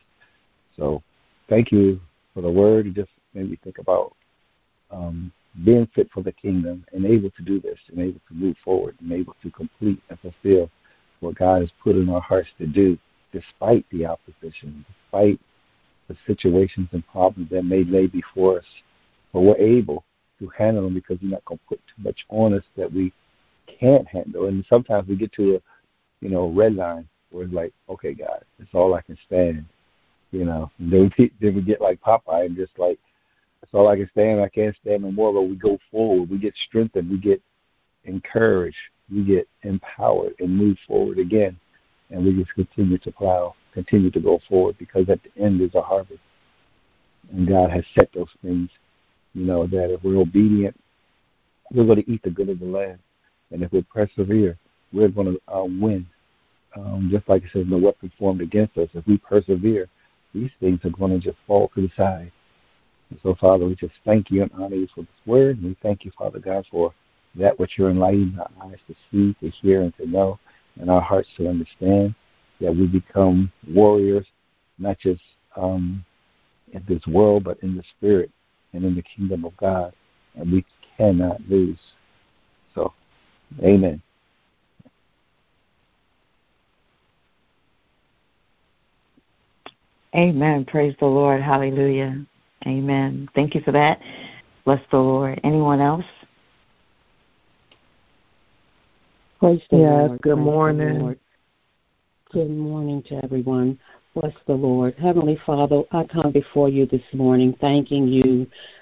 So thank you for the word. It just made me think about um, being fit for the kingdom and able to do this and able to move forward and able to complete and fulfill what God has put in our hearts to do despite the opposition, despite the situations and problems that may lay before us. But we're able to handle them because we're not going to put too much on us that we can't handle. And sometimes we get to a, you know, red line where it's like, okay, God, it's all I can stand. You know, and then we, then we get like Popeye and just like, that's all I can stand. I can't stand no more. But we go forward. We get strengthened. We get encouraged. We get empowered and move forward again. And we just continue to plow, continue to go forward because at the end is a harvest. And God has set those things, you know, that if we're obedient, we're going to eat the good of the land. And if we persevere, we're going to uh, win. Um, just like it says, no weapon formed against us. If we persevere, these things are going to just fall to the side. And so, Father, we just thank you and honor you for this word. And we thank you, Father God, for that which you're enlightening our eyes to see, to hear, and to know, and our hearts to understand, that we become warriors, not just um, in this world, but in the spirit and in the kingdom of God. And we cannot lose. So, amen. Amen. Praise the Lord. Hallelujah. Amen. Thank you for that. Bless the Lord. Anyone else? Praise the yes, Lord. good Praise morning. Lord. Good morning to everyone. Bless the Lord. Heavenly Father, I come before you this morning thanking you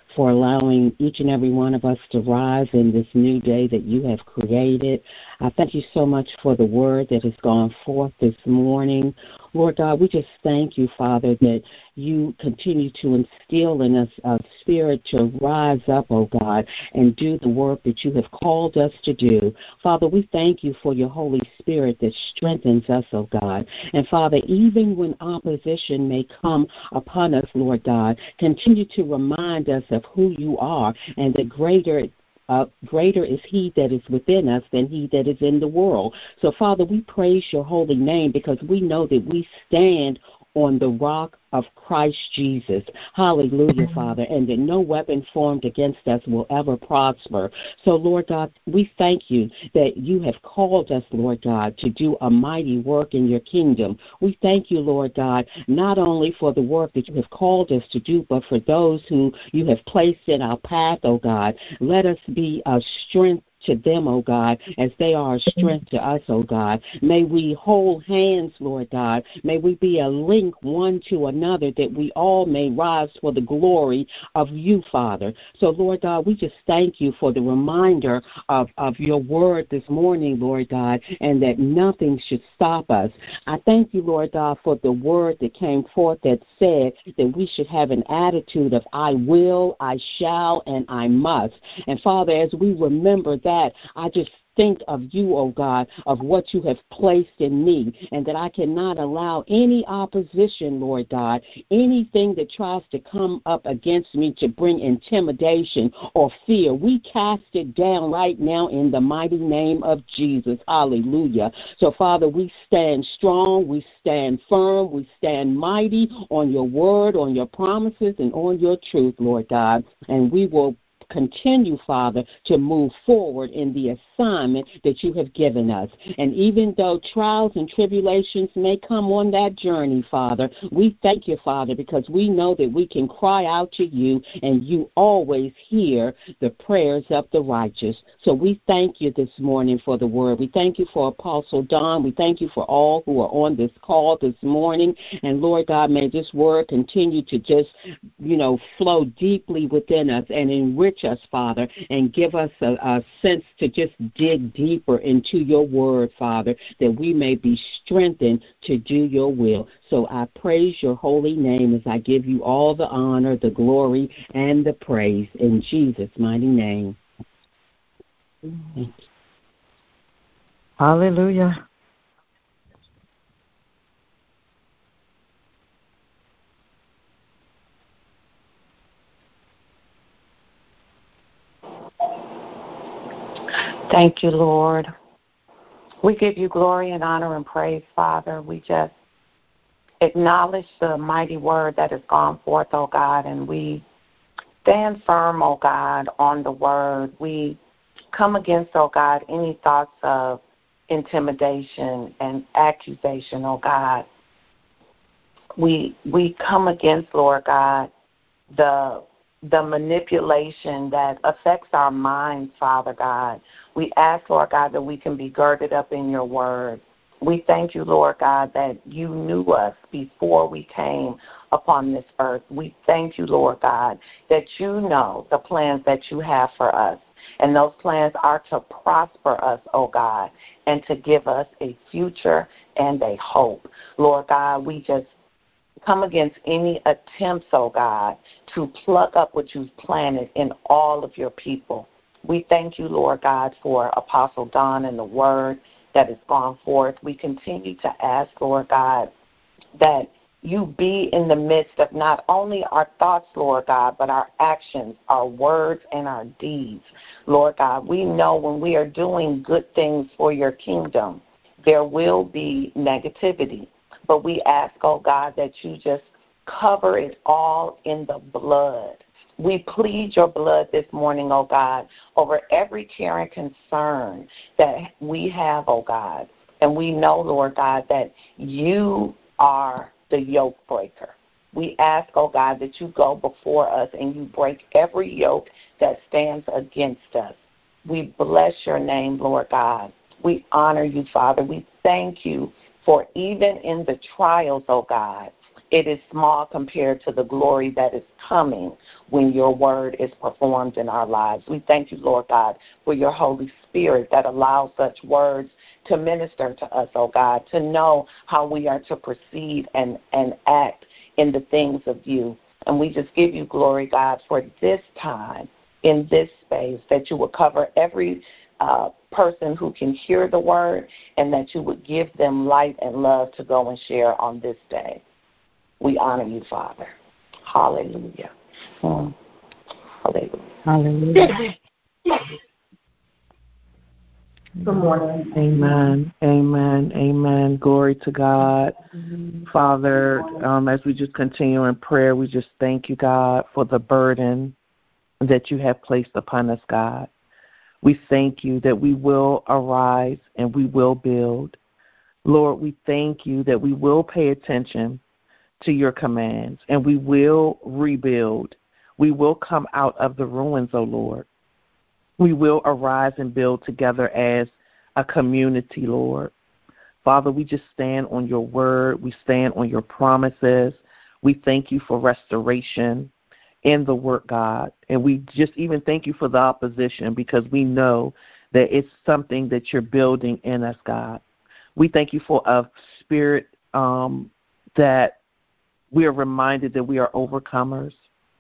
for allowing each and every one of us to rise in this new day that you have created. I thank you so much for the word that has gone forth this morning. Lord God, we just thank you, Father, that you continue to instill in us a spirit to rise up, oh God, and do the work that you have called us to do. Father, we thank you for your Holy Spirit that strengthens us, oh God. And Father, even when opposition may come upon us, Lord God, continue to remind us of who you are and the greater Uh, greater is he that is within us than he that is in the world. So, Father, we praise your holy name because we know that we stand on the rock of Christ Jesus. Hallelujah, Father, and that no weapon formed against us will ever prosper. So, Lord God, we thank you that you have called us, Lord God, to do a mighty work in your kingdom. We thank you, Lord God, not only for the work that you have called us to do, but for those who you have placed in our path, oh God. Let us be a strength to them, oh God, as they are a strength to us, oh God. May we hold hands, Lord God. May we be a link one to another that we all may rise for the glory of you, Father. So, Lord God, we just thank you for the reminder of, of your word this morning, Lord God, and that nothing should stop us. I thank you, Lord God, for the word that came forth that said that we should have an attitude of I will, I shall, and I must. And, Father, as we remember that, That, I just think of you, oh God, of what you have placed in me, and that I cannot allow any opposition, Lord God, anything that tries to come up against me to bring intimidation or fear. We cast it down right now in the mighty name of Jesus. Hallelujah. So, Father, we stand strong, we stand firm, we stand mighty on your word, on your promises, and on your truth, Lord God, and we will continue, Father, to move forward in the assignment that you have given us. And even though trials and tribulations may come on that journey, Father, we thank you, Father, because we know that we can cry out to you and you always hear the prayers of the righteous. So we thank you this morning for the word. We thank you for Apostle Don. We thank you for all who are on this call this morning. And Lord God, may this word continue to just, you know, flow deeply within us and enrich us, Father, and give us a, a sense to just dig deeper into your word, Father, that we may be strengthened to do your will. So I praise your holy name as I give you all the honor, the glory, and the praise in Jesus' mighty name. Hallelujah. Thank you, Lord. We give you glory and honor and praise, Father. We just acknowledge the mighty word that has gone forth, oh God, and we stand firm, oh God, on the word. We come against, oh God, any thoughts of intimidation and accusation, oh God. We we come against, Lord God, the the manipulation that affects our minds, Father God. We ask, Lord God, that we can be girded up in your word. We thank you, Lord God, that you knew us before we came upon this earth. We thank you, Lord God, that you know the plans that you have for us. And those plans are to prosper us, oh God, and to give us a future and a hope. Lord God, we just come against any attempts, oh God, to pluck up what you've planted in all of your people. We thank you, Lord God, for Apostle Don and the word that has gone forth. We continue to ask, Lord God, that you be in the midst of not only our thoughts, Lord God, but our actions, our words, and our deeds. Lord God, we know when we are doing good things for your kingdom, there will be negativity. But we ask, oh God, that you just cover it all in the blood. We plead your blood this morning, oh God, over every care and concern that we have, oh God. And we know, Lord God, that you are the yoke breaker. We ask, oh God, that you go before us and you break every yoke that stands against us. We bless your name, Lord God. We honor you, Father. We thank you for even in the trials, oh God, it is small compared to the glory that is coming when your word is performed in our lives. We thank you, Lord God, for your Holy Spirit that allows such words to minister to us, oh God, to know how we are to proceed and, and act in the things of you. And we just give you glory, God, for this time in this space, that you will cover every uh, person who can hear the word, and that you would give them light and love to go and share on this day. We honor you, Father. Hallelujah. Mm. Hallelujah. Hallelujah. Good morning. Amen. Amen. Amen. Glory to God. Father, um, as we just continue in prayer, we just thank you, God, for the burden that you have placed upon us, God. We thank you that we will arise and we will build. Lord, we thank you that we will pay attention to your commands and we will rebuild. We will come out of the ruins, O Lord. We will arise and build together as a community, Lord. Father, we just stand on your word. We stand on your promises. We thank you for restoration in the work, God. And we just even thank you for the opposition, because we know that it's something that you're building in us, God. We thank you for a spirit um, that we are reminded that we are overcomers,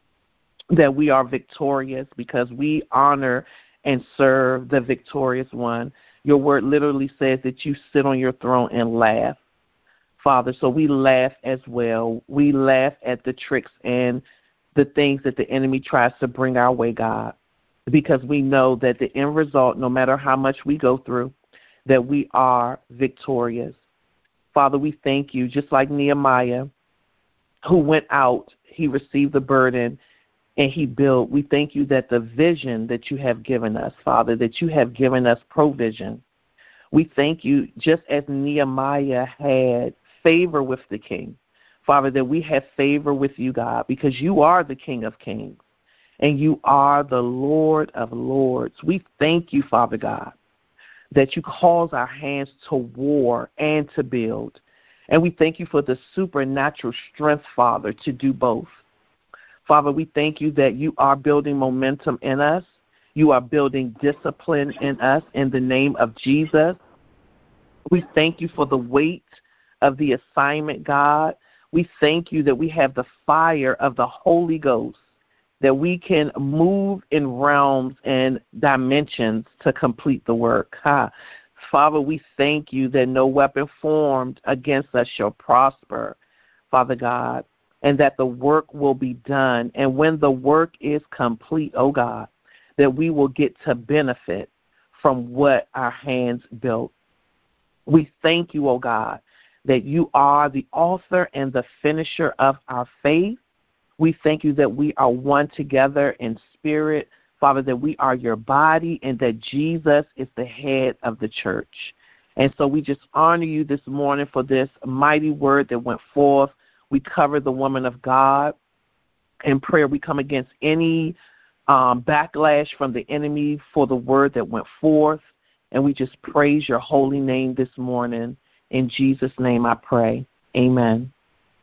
that we are victorious because we honor and serve the victorious one. Your word literally says that you sit on your throne and laugh, Father. So we laugh as well. We laugh at the tricks and the things that the enemy tries to bring our way, God, because we know that the end result, no matter how much we go through, that we are victorious. Father, we thank you, just like Nehemiah, who went out, he received the burden, and he built. We thank you that the vision that you have given us, Father, that you have given us provision. We thank you, just as Nehemiah had favor with the king, Father, that we have favor with you, God, because you are the King of kings and you are the Lord of lords. We thank you, Father God, that you cause our hands to war and to build. And we thank you for the supernatural strength, Father, to do both. Father, we thank you that you are building momentum in us. You are building discipline in us in the name of Jesus. We thank you for the weight of the assignment, God. We thank you that we have the fire of the Holy Ghost, that we can move in realms and dimensions to complete the work. Ha. Father, we thank you that no weapon formed against us shall prosper, Father God, and that the work will be done. And when the work is complete, oh God, that we will get to benefit from what our hands built. We thank you, oh God, that you are the author and the finisher of our faith. We thank you that we are one together in spirit, Father, that we are your body and that Jesus is the head of the church. And so we just honor you this morning for this mighty word that went forth. We cover the woman of God in prayer. We come against any um, backlash from the enemy for the word that went forth. And we just praise your holy name this morning. In Jesus' name I pray. Amen.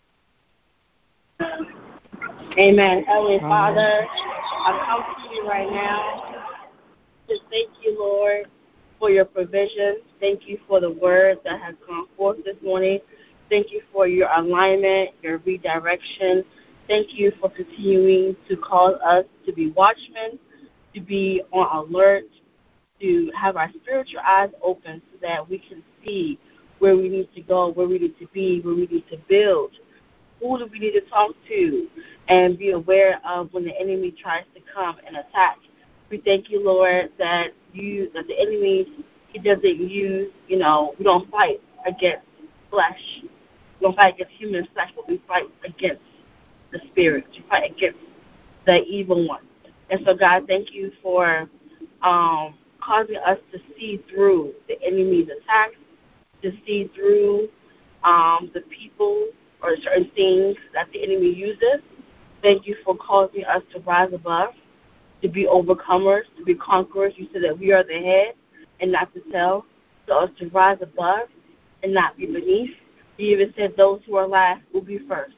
Amen. Heavenly Father, I come to you right now. Just thank you, Lord, for your provision. Thank you for the word that has gone forth this morning. Thank you for your alignment, your redirection. Thank you for continuing to cause us to be watchmen, to be on alert, to have our spiritual eyes open so that we can see where we need to go, where we need to be, where we need to build, who do we need to talk to, and be aware of when the enemy tries to come and attack. We thank you, Lord, that you that the enemy, he doesn't use, you know, we don't fight against flesh. We don't fight against human flesh, but we fight against the spirit. We fight against the evil one. And so, God, thank you for um, causing us to see through the enemy's attacks, to see through um, the people or certain things that the enemy uses. Thank you for causing us to rise above, to be overcomers, to be conquerors. You said that we are the head and not the tail, so us to rise above and not be beneath. You even said those who are last will be first.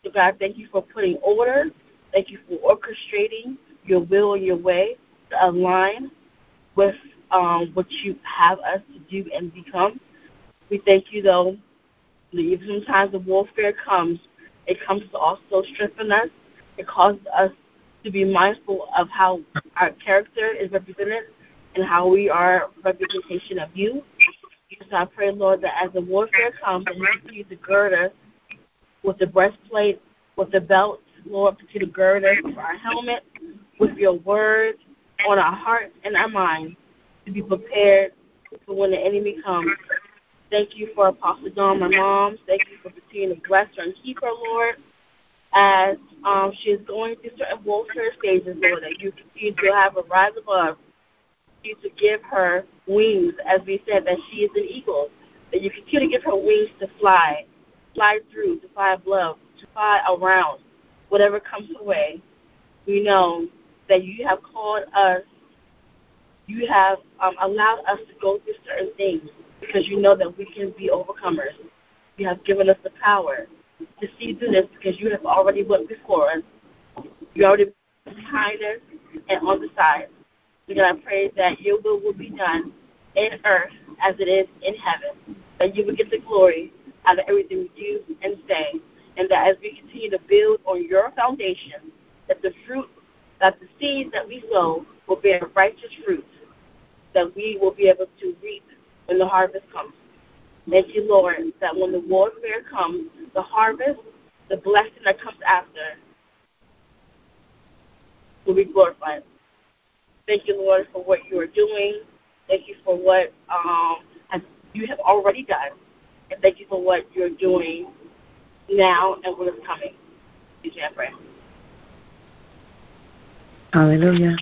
So, God, thank you for putting order. Thank you for orchestrating your will and your way to align with um, what you have us to do and become. We thank you, though, that even sometimes the warfare comes, it comes to also strengthen us. It causes us to be mindful of how our character is represented and how we are a representation of you. So I pray, Lord, that as the warfare comes, that you continue to gird us with the breastplate, with the belt, Lord, continue to gird us with our helmet, with your word on our hearts and our minds to be prepared for when the enemy comes. Thank you for Apostle Dawn, my mom. Thank you for continuing to bless her and keep her, Lord, as um, she is going through certain warfare stages, Lord, that you continue to have her rise above, you to give her wings, as we said, that she is an eagle, that you continue to give her wings to fly, fly through, to fly above, to fly around, whatever comes her way. We know that you have called us, you have um, allowed us to go through certain things because you know that we can be overcomers. You have given us the power to see through this because you have already went before us. You already behind us and on the side. We're going to pray that your will will be done in earth as it is in heaven, that you will get the glory out of everything we do and say, and that as we continue to build on your foundation, that the fruit, that the seeds that we sow will bear righteous fruit, that we will be able to reap when the harvest comes. Thank you, Lord, that when the warfare comes, the harvest, the blessing that comes after, will be glorified. Thank you, Lord, for what you are doing. Thank you for what um, you have already done. And thank you for what you're doing now and what is coming. You can pray. Hallelujah.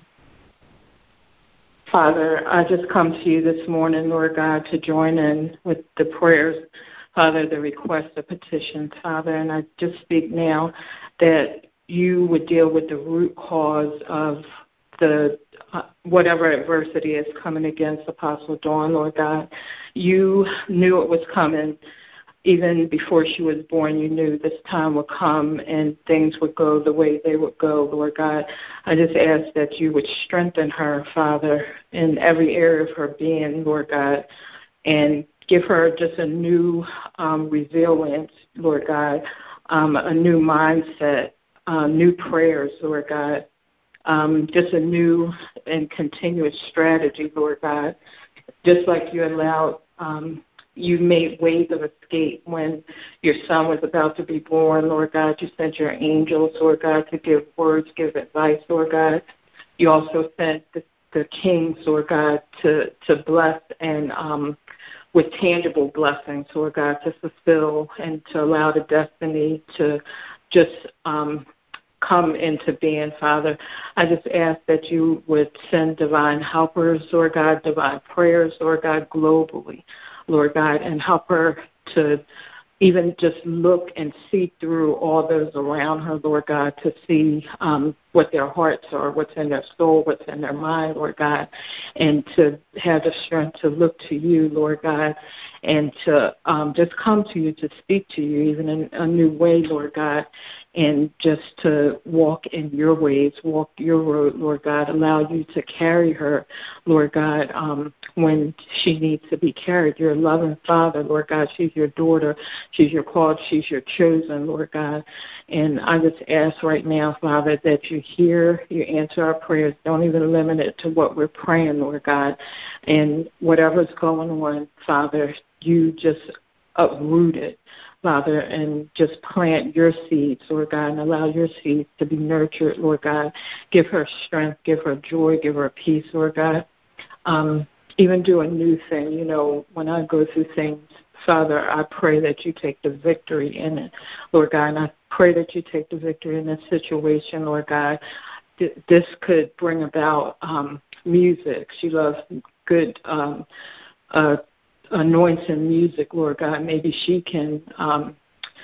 Father, I just come to you this morning, Lord God, to join in with the prayers, Father, the request, the petitions, Father, and I just speak now that you would deal with the root cause of the uh, whatever adversity is coming against Apostle Dawn, Lord God. You knew it was coming. Even before she was born, you knew this time would come and things would go the way they would go, Lord God. I just ask that you would strengthen her, Father, in every area of her being, Lord God, and give her just a new um, resilience, Lord God, um, a new mindset, uh, new prayers, Lord God, um, just a new and continuous strategy, Lord God, just like you allowed um you made ways of escape when your son was about to be born, Lord God. You sent your angels, Lord God, to give words, give advice, Lord God. You also sent the, the kings, Lord God, to, to bless and um, with tangible blessings, Lord God, to fulfill and to allow the destiny to just um, come into being, Father. I just ask that you would send divine helpers, Lord God, divine prayers, Lord God, globally, Lord God, and help her to even just look and see through all those around her, Lord God, to see um, what their hearts are, what's in their soul, what's in their mind, Lord God, and to have the strength to look to you, Lord God, and to um, just come to you, to speak to you, even in a new way, Lord God, and just to walk in your ways, walk your road, Lord God, allow you to carry her, Lord God, um, when she needs to be carried. You're a loving Father, Lord God. She's your daughter. She's your called. She's your chosen, Lord God. And I just ask right now, Father, that you hear, you answer our prayers. Don't even limit it to what we're praying, Lord God. And whatever's going on, Father, you just uproot it, Father, and just plant your seeds, Lord God, and allow your seeds to be nurtured, Lord God. Give her strength, give her joy, give her peace, Lord God. Um, even do a new thing. You know, when I go through things, Father, I pray that you take the victory in it, Lord God, and I pray that you take the victory in this situation, Lord God. This could bring about um, music. She loves good um, uh, anointing music, Lord God. Maybe she can um,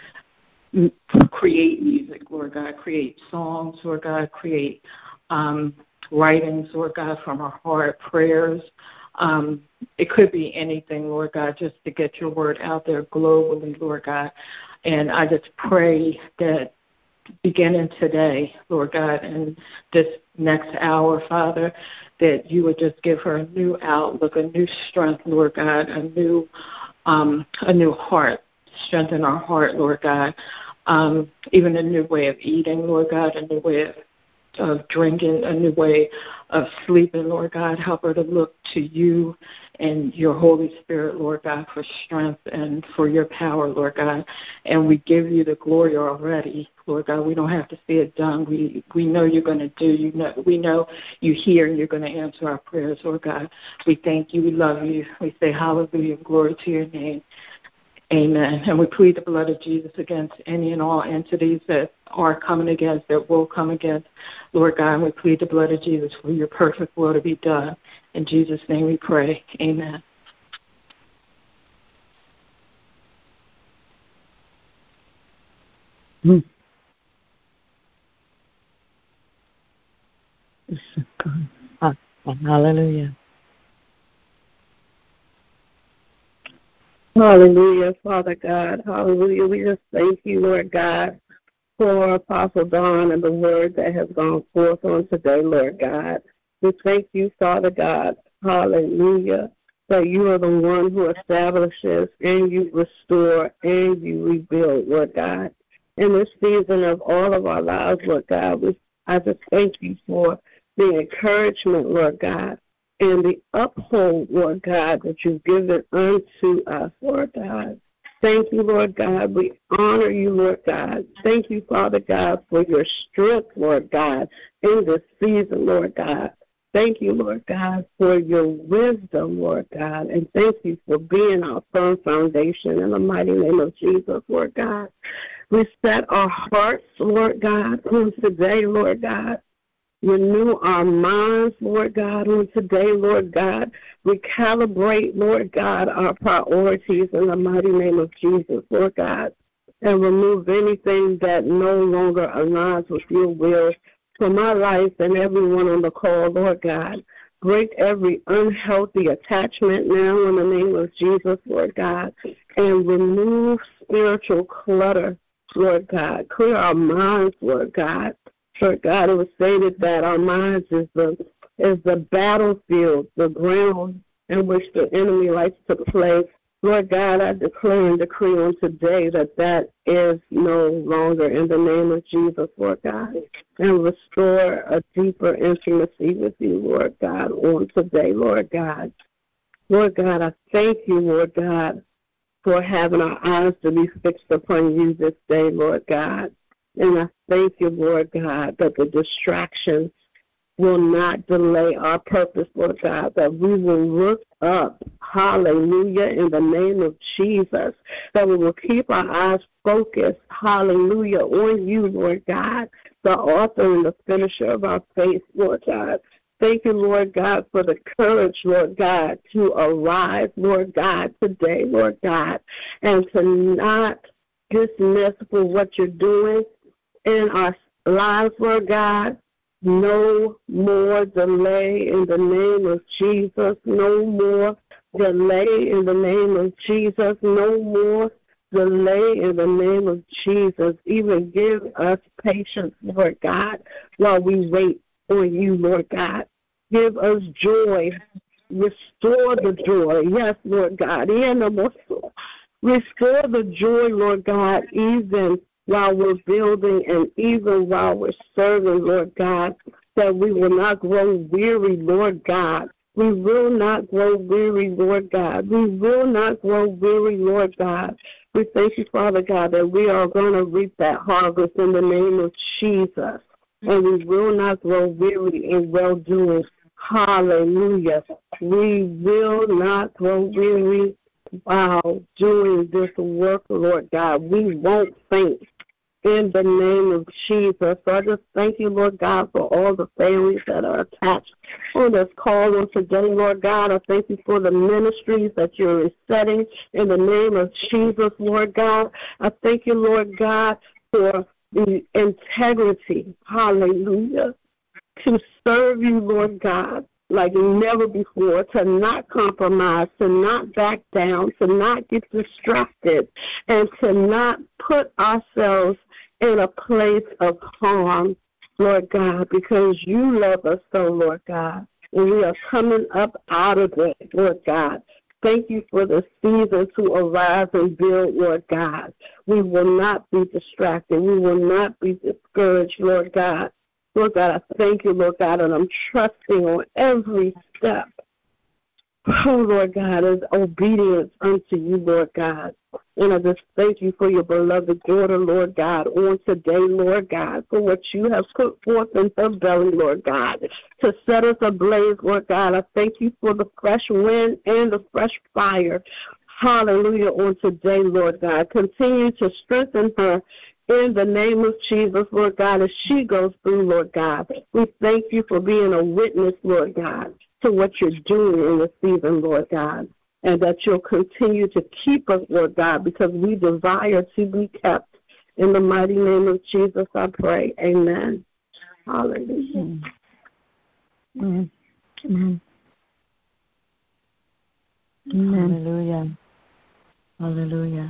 create music, Lord God, create songs, Lord God, create um, writings, Lord God, from her heart, prayers. Um, it could be anything, Lord God, just to get your word out there globally, Lord God. And I just pray that beginning today, Lord God, and this next hour, Father, that you would just give her a new outlook, a new strength, Lord God, a new um, a new heart. Strengthen our heart, Lord God. Um, even a new way of eating, Lord God, a new way of, of drinking, a new way of sleeping, Lord God. Help her to look to you and your Holy Spirit, Lord God, for strength and for your power, Lord God. And we give you the glory already, Lord God. We don't have to see it done. We we know you're going to do. You know, we know you hear and you're going to answer our prayers, Lord God. We thank you. We love you. We say hallelujah and glory to your name. Amen. And we plead the blood of Jesus against any and all entities that are coming against, that will come against, Lord God. And we plead the blood of Jesus for your perfect will to be done. In Jesus' name we pray. Amen. Hmm. Hallelujah. Hallelujah, Father God. Hallelujah. We just thank you, Lord God, for Apostle Dawn and the word that has gone forth on today, Lord God. We thank you, Father God. Hallelujah. That you are the one who establishes and you restore and you rebuild, Lord God. In this season of all of our lives, Lord God, we, I just thank you for the encouragement, Lord God, and the uphold, Lord God, that you've given unto us, Lord God. Thank you, Lord God. We honor you, Lord God. Thank you, Father God, for your strength, Lord God, in this season, Lord God. Thank you, Lord God, for your wisdom, Lord God. And thank you for being our firm foundation in the mighty name of Jesus, Lord God. We set our hearts, Lord God, on today, Lord God. Renew our minds, Lord God, on today, Lord God. Recalibrate, Lord God, our priorities in the mighty name of Jesus, Lord God. And remove anything that no longer aligns with your will for my life and everyone on the call, Lord God. Break every unhealthy attachment now in the name of Jesus, Lord God. And remove spiritual clutter, Lord God. Clear our minds, Lord God. Lord God, it was stated that our minds is the is the battlefield, the ground in which the enemy likes to play. Lord God, I declare and decree on today that that is no longer in the name of Jesus, Lord God, and restore a deeper intimacy with you, Lord God, on today, Lord God. Lord God, I thank you, Lord God, for having our eyes to be fixed upon you this day, Lord God. And I thank you, Lord God, that the distractions will not delay our purpose, Lord God, that we will look up, hallelujah, in the name of Jesus, that we will keep our eyes focused, hallelujah, on you, Lord God, the author and the finisher of our faith, Lord God. Thank you, Lord God, for the courage, Lord God, to arise, Lord God, today, Lord God, and to not dismiss for what you're doing in our lives, Lord God. No more delay in the name of Jesus. No more delay in the name of Jesus. No more delay in the name of Jesus. Even give us patience, Lord God, while we wait on you, Lord God. Give us joy. Restore the joy. Yes, Lord God. Restore the joy, Lord God, even while we're building and even while we're serving, Lord God, that we will not grow weary, Lord God. We will not grow weary, Lord God. We will not grow weary, Lord God. We thank you, Father God, that we are going to reap that harvest in the name of Jesus. And we will not grow weary in well-doing. Hallelujah. We will not grow weary while doing this work, Lord God. We won't faint in the name of Jesus. So I just thank you, Lord God, for all the families that are attached on this call on today, Lord God. I thank you for the ministries that you're resetting in the name of Jesus, Lord God. I thank you, Lord God, for the integrity, hallelujah, to serve you, Lord God, like never before, to not compromise, to not back down, to not get distracted, and to not put ourselves in a place of harm, Lord God, because you love us so, Lord God. And we are coming up out of it, Lord God. Thank you for the season to arise and build, Lord God. We will not be distracted. We will not be discouraged, Lord God. Lord God, I thank you, Lord God, and I'm trusting on every step. Oh, Lord God, as obedience unto you, Lord God. And I just thank you for your beloved daughter, Lord God, on today, Lord God, for what you have put forth in her belly, Lord God, to set us ablaze, Lord God. I thank you for the fresh wind and the fresh fire. Hallelujah on today, Lord God. Continue to strengthen her in the name of Jesus, Lord God, as she goes through, Lord God. We thank you for being a witness, Lord God, to what you're doing in this season, Lord God, and that you'll continue to keep us, Lord God, because we desire to be kept. In the mighty name of Jesus, I pray. Amen. Hallelujah. Amen. Amen. Hallelujah. Hallelujah.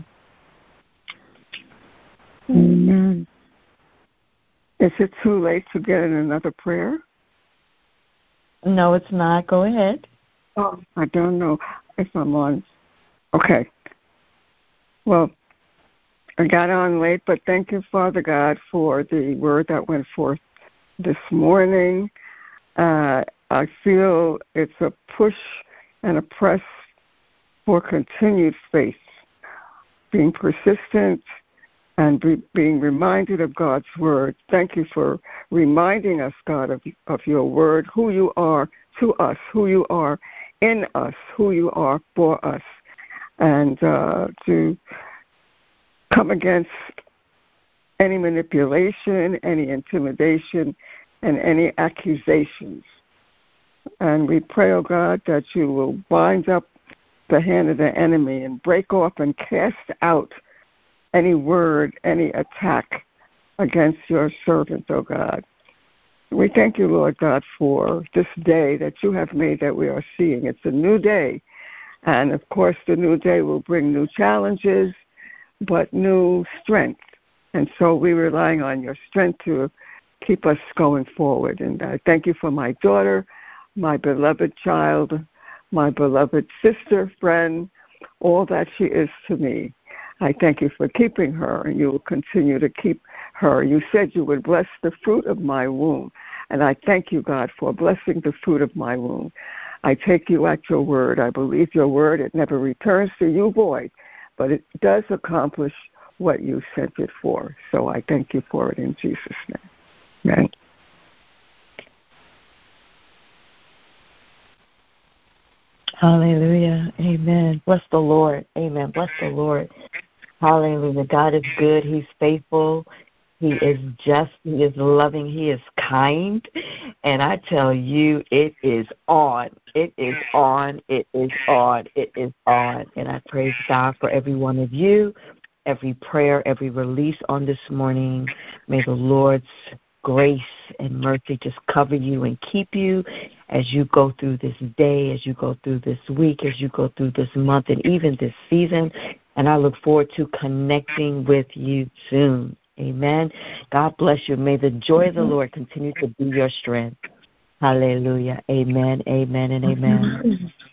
Amen. Is it too late to get in another prayer? No, it's not. Go ahead. Oh, I don't know if I'm on. Okay. Well, I got on late, but thank you, Father God, for the word that went forth this morning. Uh, I feel it's a push and a press for continued faith, being persistent and be, being reminded of God's word. Thank you for reminding us, God, of, of your word, who you are to us, who you are in us, who you are for us, and uh, to come against any manipulation, any intimidation, and any accusations. And we pray, oh God, that you will bind up the hand of the enemy and break off and cast out any word, any attack against your servant, oh God. We thank you, Lord God, for this day that you have made that we are seeing. It's a new day. And, of course, the new day will bring new challenges, but new strength. And so we're relying on your strength to keep us going forward. And I thank you for my daughter, my beloved child, my beloved sister, friend, all that she is to me. I thank you for keeping her, and you will continue to keep her. You said you would bless the fruit of my womb, and I thank you, God, for blessing the fruit of my womb. I take you at your word. I believe your word. It never returns to you void, but it does accomplish what you sent it for. So I thank you for it in Jesus' name. Amen. Hallelujah. Amen. Bless the Lord. Amen. Bless the Lord. Hallelujah. God is good. He's faithful. He is just. He is loving. He is kind. And I tell you, it is on. It is on. It is on. It is on. And I praise God for every one of you, every prayer, every release on this morning. May the Lord's grace and mercy just cover you and keep you as you go through this day, as you go through this week, as you go through this month, and even this season. And I look forward to connecting with you soon. Amen. God bless you. May the joy of the Lord continue to be your strength. Hallelujah. Amen, amen, and amen.